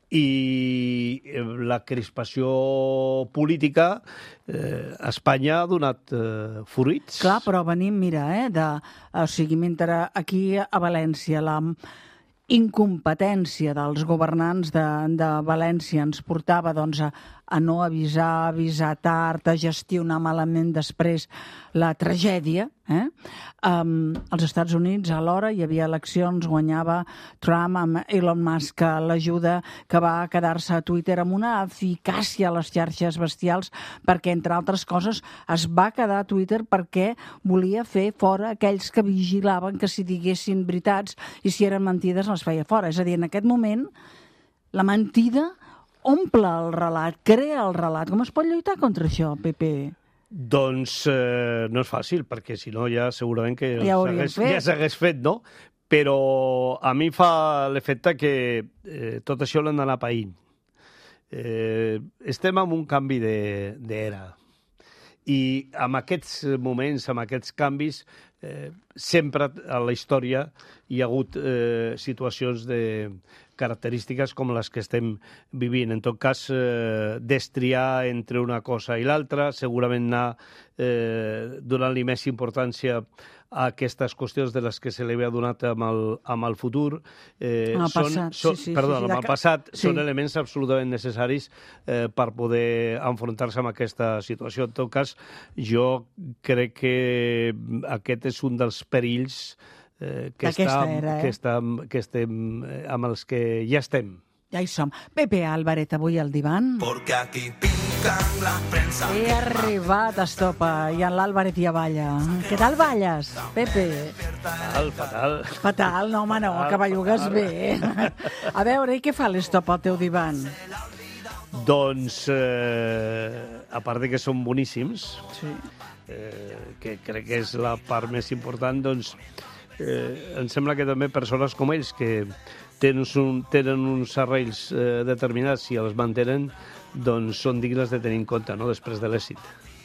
i la crispació política eh, a Espanya ha donat eh, fruits. Clar, però venim, mira, eh, de, o sigui, mentre aquí a València la, incompetència dels governants de, de València ens portava doncs, a, a no avisar, a avisar tard, a gestionar malament després la tragèdia. Eh? Um, als Estats Units, alhora, hi havia eleccions, guanyava Trump amb Elon Musk a l'ajuda, que va quedar-se a Twitter amb una eficàcia a les xarxes bestials, perquè, entre altres coses, es va quedar a Twitter perquè volia fer fora aquells que vigilaven que si diguessin veritats i si eren mentides les feia fora. És a dir, en aquest moment, la mentida omple el relat, crea el relat. Com es pot lluitar contra això, Pepe? Doncs eh, no és fàcil, perquè si no ja segurament que ja s'hagués fet. ja s'hagués fet, no? Però a mi fa l'efecte que eh, tot això l'hem d'anar païnt. Eh, estem en un canvi d'era. I en aquests moments, en aquests canvis, eh, sempre a la història hi ha hagut eh, situacions de característiques com les que estem vivint. En tot cas, eh, destriar entre una cosa i l'altra, segurament anar eh, donant-li més importància a aquestes qüestions de les que se li havia donat amb el, amb el futur. Eh, amb el són, passat, són, sí, sí. Perdó, sí, sí, amb el passat, sí. Són elements absolutament necessaris eh, per poder enfrontar-se amb aquesta situació. En tot cas, jo crec que aquest és un dels perills eh, que, està, era, eh? que, està, que estem, eh, amb els que ja estem. Ja hi som. Pepe Álvarez, avui al divan. Porque aquí pican la prensa. He arribat, Estopa, i en l'Álvarez ja balla. Què tal balles, Pepe? Fatal, fatal. Fatal? No, home, no, que bellugues bé. A veure, i què fa l'Estopa al teu divan? Doncs, eh, a part de que són boníssims, sí. eh, que crec que és la part més important, doncs, eh, em sembla que també persones com ells, que tenen, un, tenen uns arrels eh, determinats i els mantenen, doncs són dignes de tenir en compte, no?, després de l'èxit.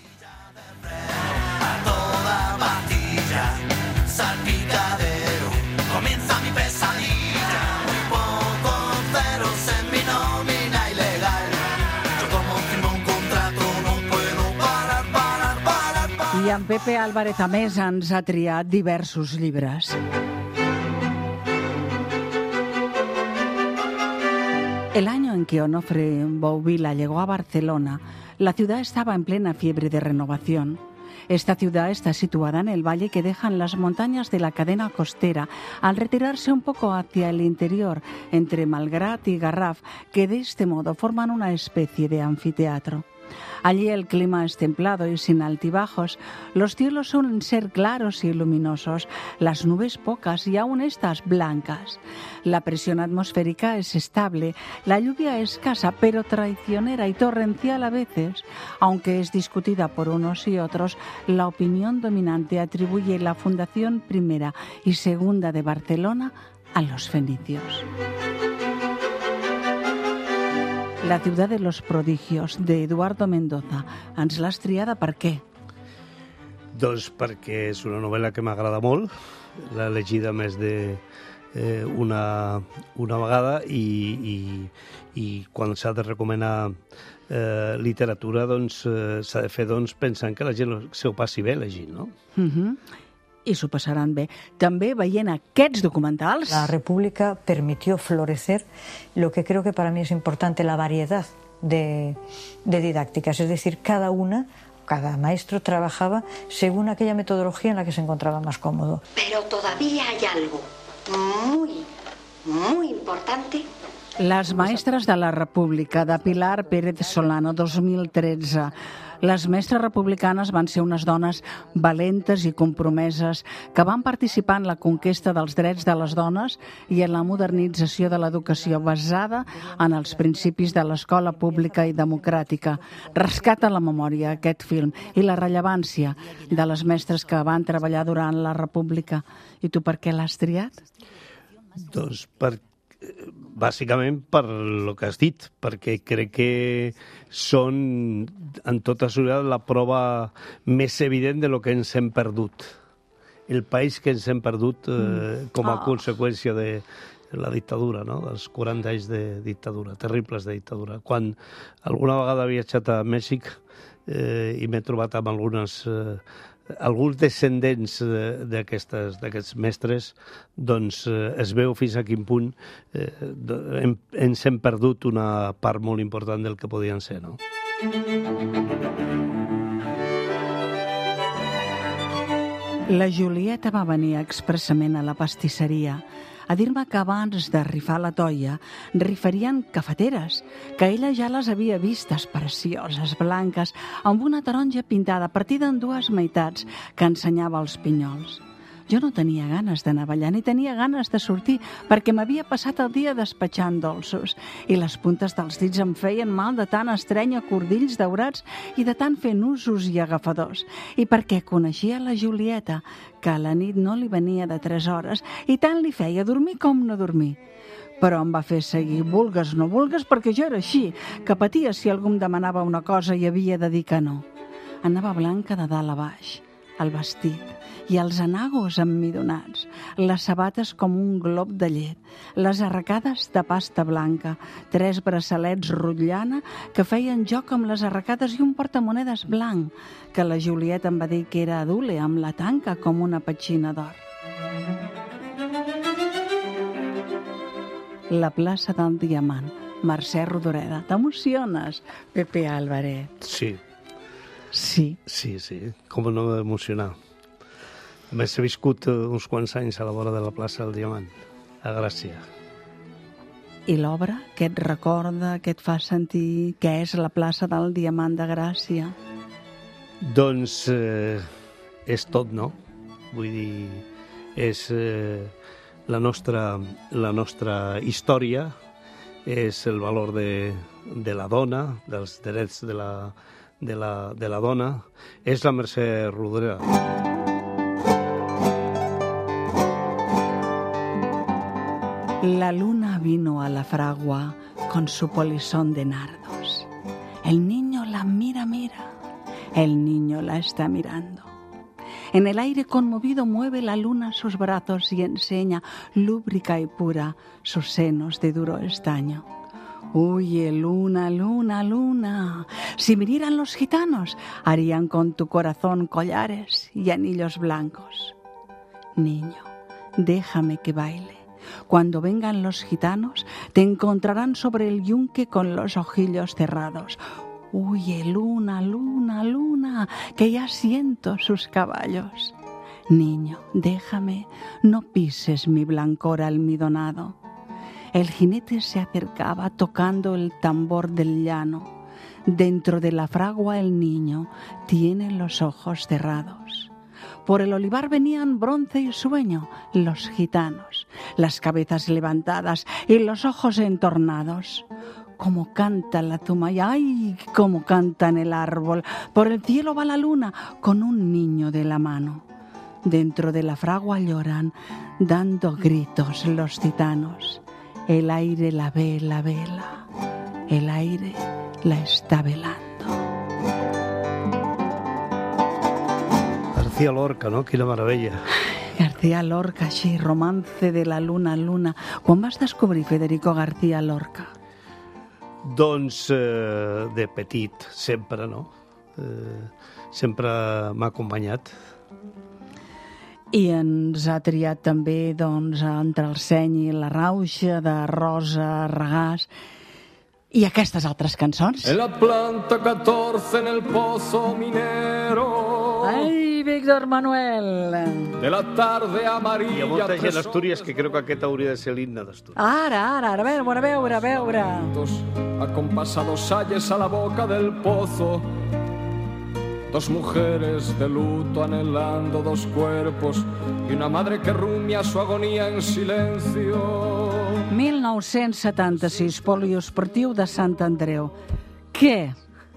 A toda patilla, salpicadero, comienza mi pesadilla, muy pocos ceros en mi nómina ilegal. Yo como firmo un contrato no puedo parar, parar, parar, parar. I en Pepe Álvarez, a més, ens ha triat diversos llibres. El año en que Onofre Bouvila llegó a Barcelona, la ciudad estaba en plena fiebre de renovación. Esta ciudad está situada en el valle que dejan las montañas de la cadena costera al retirarse un poco hacia el interior, entre Malgrat y Garraf, que de este modo forman una especie de anfiteatro. Allí el clima es templado y sin altibajos, los cielos suelen ser claros y luminosos, las nubes pocas y aún estas blancas. La presión atmosférica es estable, la lluvia escasa pero traicionera y torrencial a veces. Aunque es discutida por unos y otros, la opinión dominante atribuye la fundación primera y segunda de Barcelona a los fenicios. La ciutat de los prodigios, d'Eduardo Mendoza. Ens l'has triada per què? Doncs perquè és una novel·la que m'agrada molt, l'he llegida més de eh, una, una vegada i, i, i quan s'ha de recomanar eh, literatura doncs eh, s'ha de fer doncs, pensant que la gent se ho passi bé llegint, no? Uh-huh. I s'ho passaran bé. També veient aquests documentals... La República permitió florecer lo que creo que para mí es importante, la variedad de, de didácticas. Es decir, cada una, cada maestro trabajaba según aquella metodología en la que se encontraba más cómodo. Pero todavía hay algo muy, muy importante. Les maestres de la República, de Pilar Pérez Solano, dos mil tretze. Les mestres republicanes van ser unes dones valentes i compromeses que van participar en la conquesta dels drets de les dones i en la modernització de l'educació basada en els principis de l'escola pública i democràtica. Rescata la memòria aquest film i la rellevància de les mestres que van treballar durant la República. I tu per què l'has triat? Doncs per, bàsicament per lo que has dit, perquè crec que són en tota seguretat la prova més evident de lo que ens hem perdut. El país que ens hem perdut eh, com a Oh. conseqüència de la dictadura, no? Dels quaranta anys de dictadura, terribles de dictadura. Quan alguna vegada he viatjat a Mèxic eh, i m'he trobat amb algunes eh, alguns descendents d'aquests mestres, doncs es veu fins a quin punt ens hem perdut una part molt important del que podien ser, no? La Julieta va venir expressament a la pastisseria a dir-me que abans de rifar la toia rifarien cafeteres, que ella ja les havia vistes precioses, blanques, amb una taronja pintada partida en dues meitats que ensenyava els pinyols. Jo no tenia ganes d'anar a ballar ni tenia ganes de sortir perquè m'havia passat el dia despatxant dolços i les puntes dels dits em feien mal de tant estrènyer cordills daurats i de tant fer nusos i agafadors i perquè coneixia la Julieta, que a la nit no li venia de tres hores i tant li feia dormir com no dormir. Però em va fer seguir, vulgues no vulgues, perquè jo era així, que patia si algú em demanava una cosa i havia de dir que no. Anava blanca de dalt a baix, el vestit, i els anagos emmidonats, les sabates com un glob de llet, les arracades de pasta blanca, tres braçalets rotllana que feien joc amb les arracades i un portamonedes blanc, que la Julieta em va dir que era adule amb la tanca com una petxina d'or. La plaça del Diamant, Mercè Rodoreda. T'emociones, Pepe Álvarez? Sí. Sí? Sí, sí. Com no m'emocionar? A més, he viscut uns quants anys a la vora de la plaça del Diamant, a Gràcia. I l'obra? Què et recorda, què et fa sentir? Què és la plaça del Diamant de Gràcia? Doncs eh, és tot, no? Vull dir, és eh, la, nostra, la nostra història, és el valor de, de la dona, dels drets de la, de la, de la dona, és la Mercè Rodoreda. La luna vino a la fragua con su polizón de nardos. El niño la mira, mira. El niño la está mirando. En el aire conmovido mueve la luna sus brazos y enseña, lúbrica y pura, sus senos de duro estaño. Huye, luna, luna, luna. Si vinieran los gitanos, harían con tu corazón collares y anillos blancos. Niño, déjame que baile. Cuando vengan los gitanos, te encontrarán sobre el yunque con los ojillos cerrados. Huye, luna, luna, luna, que ya siento sus caballos. Niño, déjame, no pises mi blancor almidonado. El jinete se acercaba tocando el tambor del llano. Dentro de la fragua el niño tiene los ojos cerrados. Por el olivar venían bronce y sueño los gitanos, las cabezas levantadas y los ojos entornados. Como canta la tumaya, ¡ay! Como canta en el árbol. Por el cielo va la luna con un niño de la mano. Dentro de la fragua lloran, dando gritos los gitanos. El aire la ve, la vela. El aire la está velando. García Lorca, no? Quina meravella. García Lorca, sí, romance de la luna, luna. Quan vas descobrir Federico García Lorca? Doncs eh, de petit, sempre, no? Eh, sempre m'ha acompanyat. I ens ha triat també, doncs, entre el seny i la rauxa de Rosa Regàs i aquestes altres cançons. En la planta catorce en el pozo minero. Ai, Víctor Manuel. De la tarde amarilla. Hi ha molta gent d'Astúries que creu que aquest hauria de ser l'himne d'Astúries. Ara, ara, ara, a veure, a veure, a veure. Acompasados ayes a la boca del pozo. Dos mujeres de luto anhelando dos cuerpos y una madre que rumia su agonía en silencio. mil nou-cents setanta-sis, poliesportiu de Sant Andreu. Què?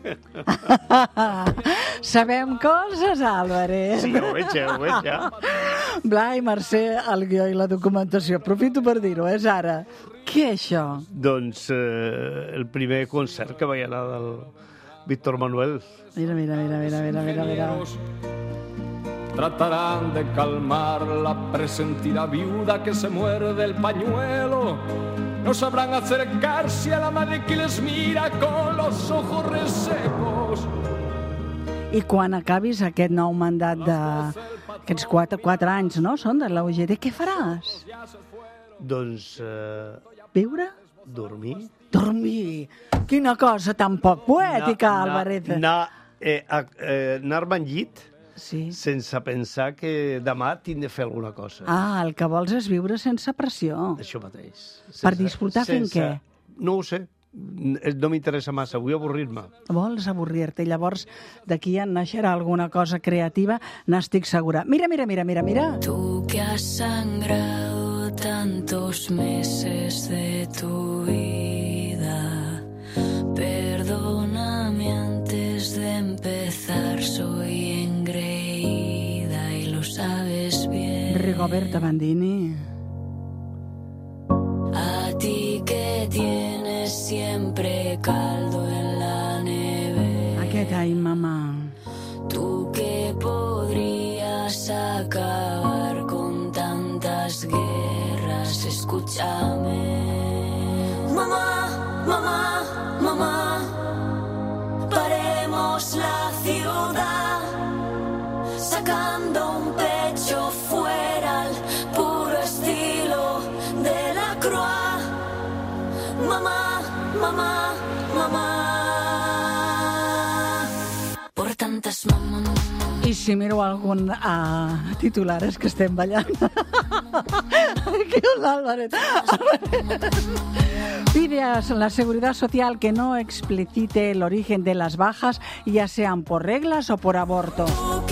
Sabem coses, Álvarez. Sí, ho veig, ho veig, ja. Blai, Mercè, el guió i la documentació. Aprofito per dir-ho, és ara. Què és això? Doncs eh, el primer concert que vaig anar del Víctor Manuel. Mira, mira, mira, mira, mira, mira, mira. Tratarán de calmar la presentida viuda que se muerde el pañuelo. No sabrán acercarse a la madre que les mira con los ojos resecos. I quan acabis aquest nou mandat d'aquests quatre, quatre anys, no?, són de la U G T, què faràs? Doncs... Eh, Viure? Dormir. Dormir! Quina cosa tan poc poètica, Na- na- Alvaret. na- eh, a- eh, Anar-me al llit sí. sense pensar que demà tinc de fer alguna cosa. Ah, el que vols és viure sense pressió. Això mateix. Per disfrutar fent què? No ho sé. No m'interessa massa. Vull avorrir-me. Vols avorrir-te. Llavors, d'aquí en naixerà alguna cosa creativa, n'estic segura. Mira, mira, mira, mira, mira. Tú que has sangrado tantos meses de tu vida, perdóname antes de empezar, soy engreída y lo sabes bien. Rigoberta Bandini. A ti que tienes siempre caldo en la nevera. Aquest any, mamà. Tú que podrías acabar con tantas guerras, escúchame. Mamá, mamá, mamá, paremos la ciudad, sacando un pecho fuera al puro estilo de la Croix. Mamá, mamá, mamá, por tantas mamá, mamá. I si miro algun uh, titular és que estem ballant. Aquí l'Álvarez. Pide a la Seguridad Social que no explicite el origen de las bajas, ya sean por reglas o por aborto.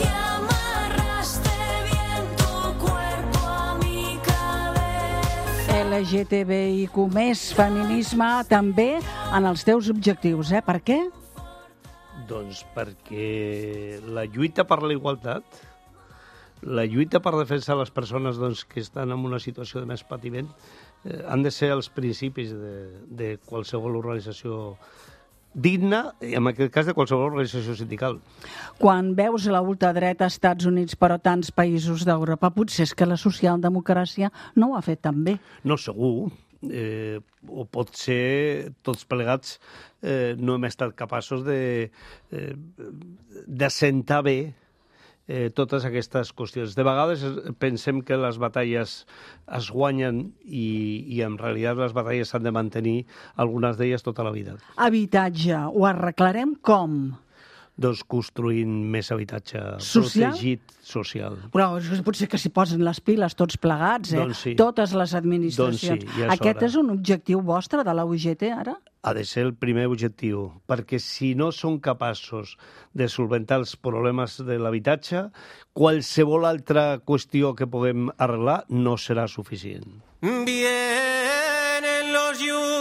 L G T B I Q més, feminisme, també en els teus objectius, eh? Per què? Doncs perquè la lluita per la igualtat, la lluita per defensar les persones doncs, que estan en una situació de més patiment, eh, han de ser els principis de, de qualsevol organització digna, i en aquest cas de qualsevol organització sindical. Quan veus la ultradreta als Estats Units, però tants països d'Europa, potser és que la socialdemocràcia no ho ha fet tan bé. No, segur. Eh, o pot ser tots plegats eh, no hem estat capaços de eh, d'assentar bé eh, totes aquestes qüestions. De vegades pensem que les batalles es guanyen i, i en realitat les batalles s'han de mantenir, algunes d'elles tota la vida. Habitatge, ho arreglarem com? Doncs construint més habitatge Social? protegit social. Però potser que s'hi posen les piles tots plegats, eh? Doncs sí. Totes les administracions. Doncs sí, ja és Aquest hora. és un objectiu vostre de la U G T, ara? Ha de ser el primer objectiu, perquè si no són capaços de solventar els problemes de l'habitatge, qualsevol altra qüestió que puguem arreglar no serà suficient. Vienen los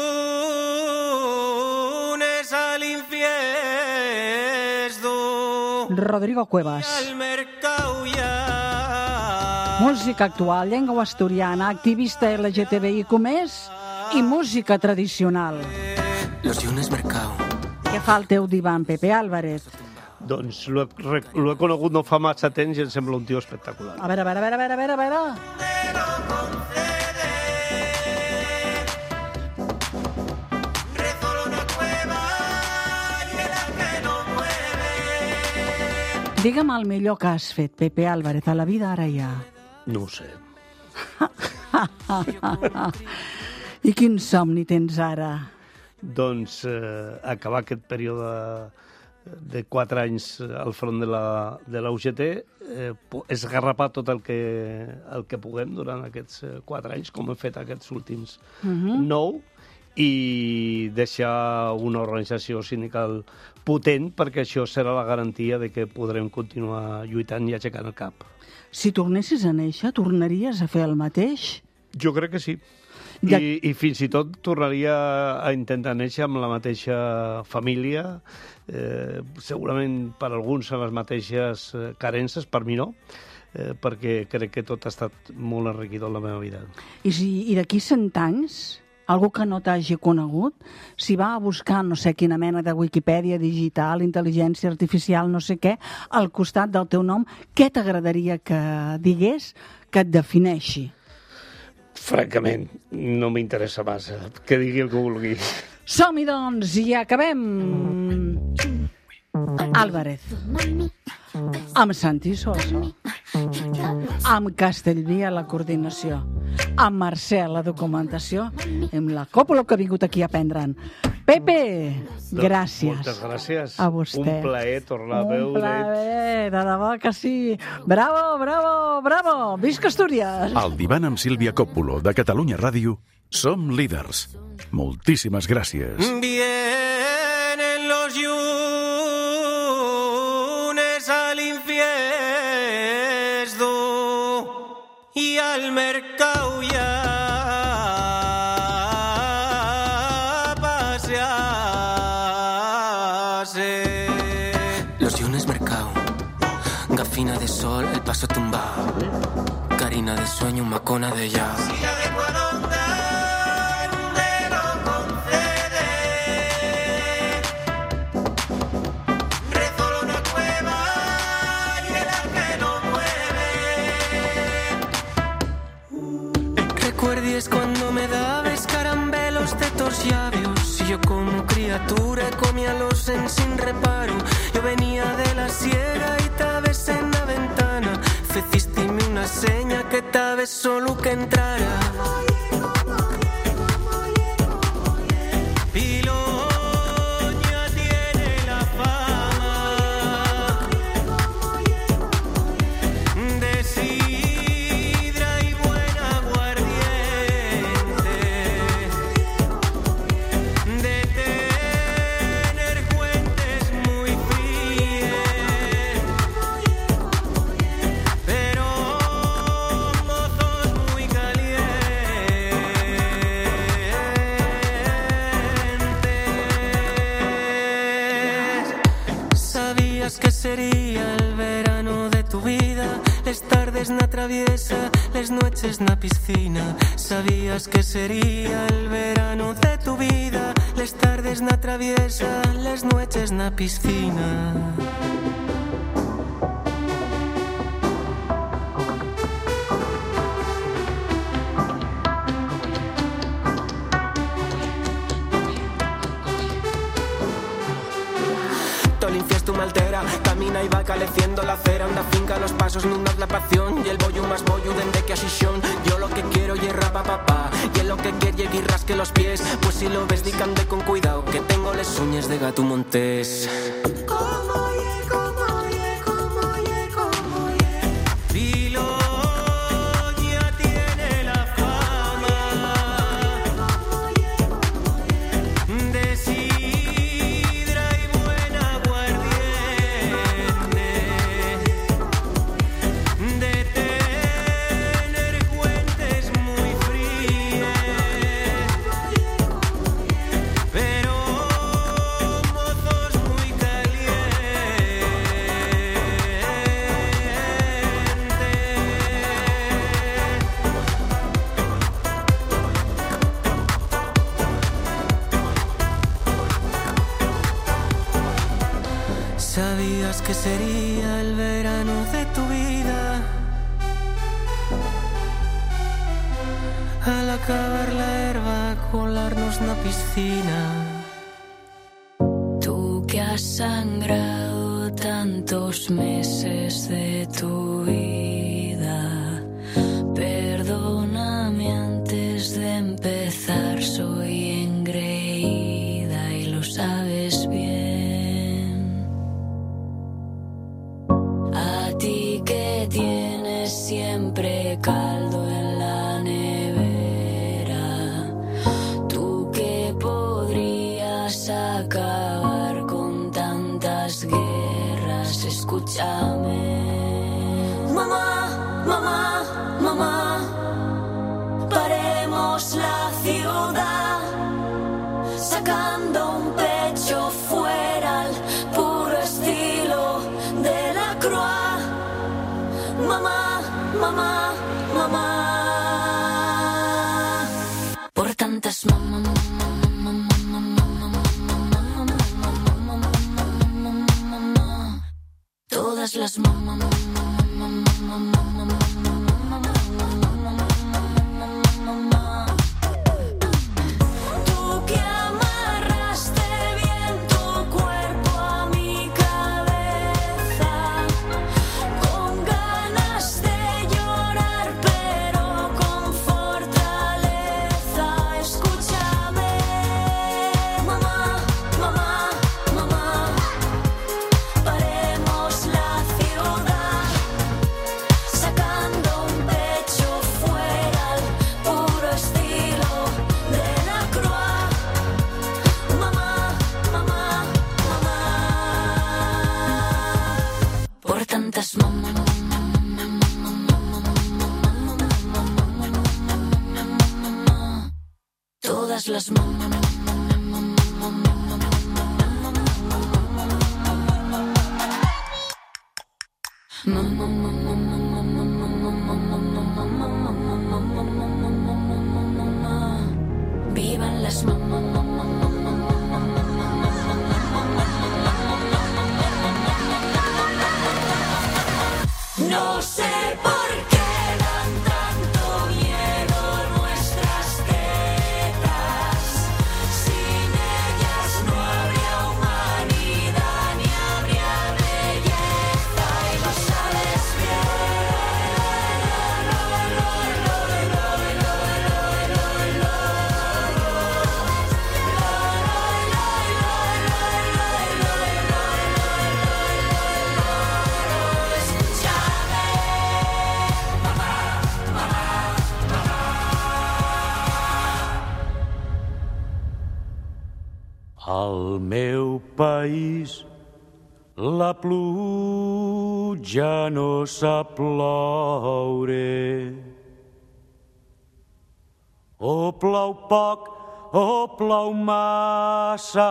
lunes al infierno. Rodrigo Cuevas. Al mercado ya. Música actual, llengua asturiana, activista L G T B I Q més i música tradicional. Los lunes mercado. Què fa el teu divan, Pepe Álvarez? Doncs l'ho he, l'ho he conegut no fa massa temps i em sembla un tio espectacular. A veure, a veure, a veure, a veure, a veure. Digue'm el millor que has fet, Pepe Álvarez, a la vida ara ja. No ho sé. I quin somni tens ara? Doncs eh, acabar aquest període de quatre anys al front de la, de la U G T, eh, esgarrapar tot el que, el que puguem durant aquests quatre anys, com he fet aquests últims Uh-huh. nou, i deixar una organització sindical potent, perquè això serà la garantia de que podrem continuar lluitant i aixecant el cap. Si tornessis a néixer, tornaries a fer el mateix? Jo crec que sí. Ja- I, I fins i tot tornaria a intentar néixer amb la mateixa família, eh, segurament per alguns en les mateixes eh, carències, per mi no, eh, perquè crec que tot ha estat molt enriquidor en la meva vida. I, si, i d'aquí cent anys, algú que no t'hagi conegut, si va a buscar no sé quina mena de Wikipedia digital, intel·ligència artificial, no sé què, al costat del teu nom, què t'agradaria que digués que et defineixi? Francament, no m'interessa massa. Que digui el que vulgui. Som-hi, doncs, i acabem! Álvarez, amb Santi Soso, amb Castellví a la coordinació, amb Mercè a la documentació, amb la còpula que ha vingut aquí a prendre'n. Pepe, gràcies. Moltes gràcies. A vostè. Un plaer tornar a veure. Un plaer, de debò que sí. Bravo, bravo, bravo. Visca Astúries. Al divan amb Sílvia Coppulo, de Catalunya Ràdio, som líders. Moltíssimes gràcies. Vienen los llunes al infiesto y al mercado ya pasearse. Los llunes mercado, gafina de sol, el paso tumbado, carina de sueño, macona de ya. Es cuando me dabas caramelos de tus labios y yo como criatura comía los en sin reparo. Yo venía de la sierra y tabes en la ventana, fecistime una seña que tabes solo que entrara. Piloña tiene la fama de sidra y buena de tener fuentes muy frías, pero mozos muy calientes. ¿Sabías que sería el verano de tu vida? Les tardes na traviesa, les noches na piscina. ¿Sabías que sería el verano de tu vida? Les tardes na traviesa, les noches na piscina. Tú me altera, camina y va caleciendo la cera. Anda finca los pasos, nundas la pasión. Y el bollo más bollo dende que asisión. Yo lo que quiero y rapa papá. Y en lo que quiero y rasque los pies. Pues si lo ves, dicande con cuidado, que tengo les uñas de gato montés. ¿Sabías que sería el verano de tu vida? Al acabar la herba, colarnos na piscina. Tú que has sangrado tantos meses de tu vida, perdóname antes de empezar, soy engreída y lo sabes bien. Que tienes siempre caldo en la nevera, tú que podrías acabar con tantas guerras, escúchame. Mamá, mamá, mamá, paremos la ciudad, sacando un pecho fuera al puro estilo de la Croix. Mamá, mamá, mamá, por tantas mamá, mamá, todas las mamá, tú que amarraste bien tu cuerpo a mi cabeza. las mamá. Todas las mamá. Vivan las mamá. No sé por qué dan tanto miedo nuestras tetas. Sin ellas no habría humanidad ni habría belleza. Y lo sabes Al meu país la pluja no sap ploure. O plou poc o plou massa.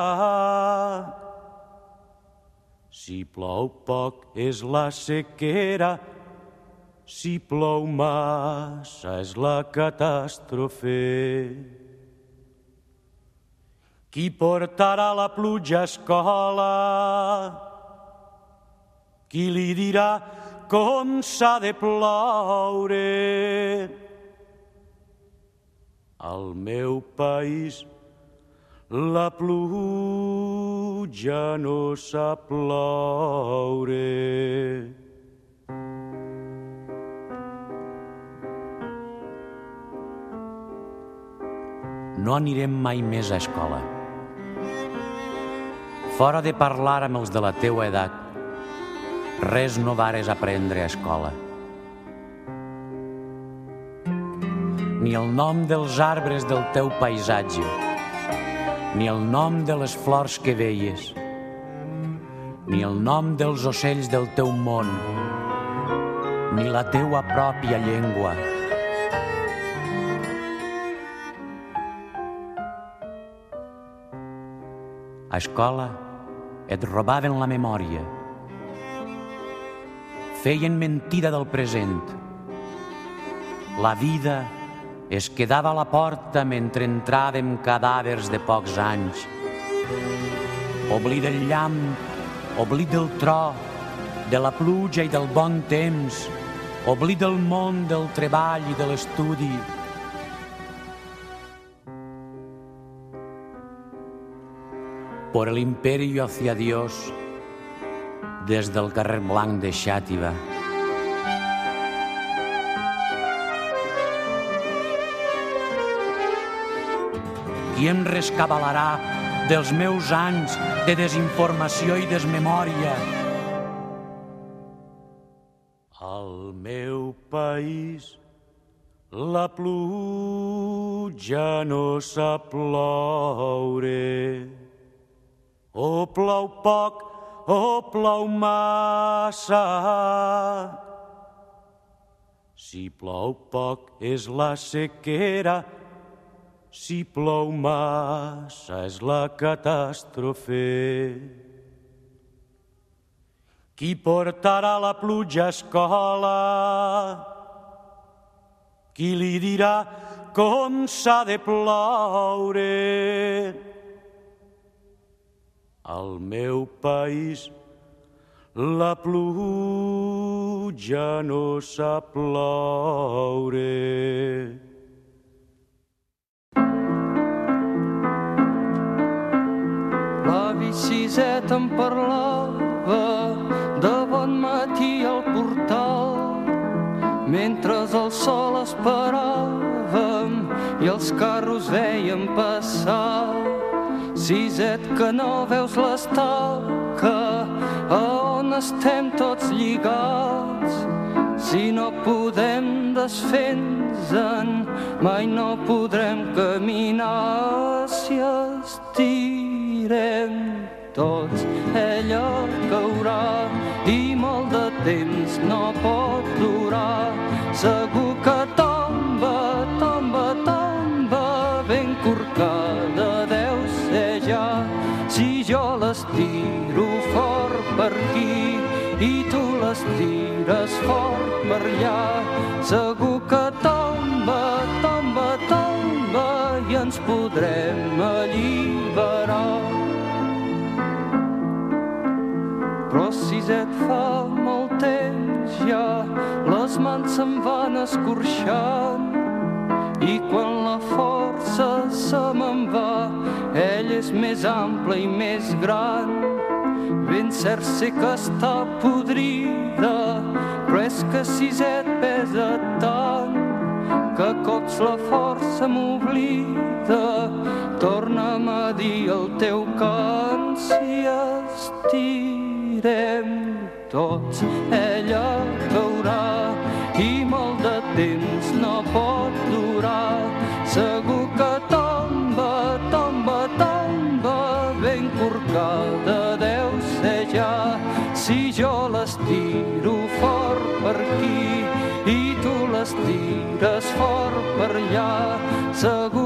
Si plou poc és la sequera, si plou massa és la catàstrofe. Qui portarà la pluja a escola? Qui li dirà com s'ha de ploure? Al meu país la pluja no sap ploure. No anirem mai més a escola. Fora de parlar amb els de la teua edat, res no vares aprendre a escola. Ni el nom dels arbres del teu paisatge, ni el nom de les flors que veies, ni el nom dels ocells del teu món, ni la teua pròpia llengua. A escola et robaven la memòria, feien mentida del present. La vida es quedava a la porta mentre entràvem cadàvers de pocs anys. Oblit del llamp, oblit del tro, de la pluja i del bon temps, oblit del món del treball i de l'estudi. Por el imperio hacia Dios, des del carrer Blanc de Xàtiva. Qui em rescabalarà dels meus anys de desinformació i desmemòria? Al meu país la pluja no sap ploure. O plou poc o plou massa. Si plou poc és la sequera, si plou massa és la catàstrofe. Qui portarà la pluja a escola? Qui li dirà com s'ha de ploure? Al meu país la pluja no sap ploure. L'avi Siset em parlava de bon matí al portal, mentre el sol esperàvem i els carros veiem passar. Siset, que no veus l'estaca a on estem tots lligats. Si no podem desfer-nos-en, mai no podrem caminar. Si estirem tots, ella caurà i molt de temps l'estiro fort per aquí i tu l'estires fort per allà. Segur que tomba, tomba, tomba i ens podrem alliberar. Però si et fa molt temps ja les mans se'n van escorxant i quan la força se me'n va ell és més ample i més gran. Ben cert sé que està podrida, però és que si et pesa tant que cops la força m'oblida. Torna'm a dir el teu cant si estirem tots, ella caurà i molt de temps no pot durar. Segur que tomba, tomba, tomba, ben corcada deu ser ja. Si jo l'estiro fort per aquí i tu l'estires fort per allà, segur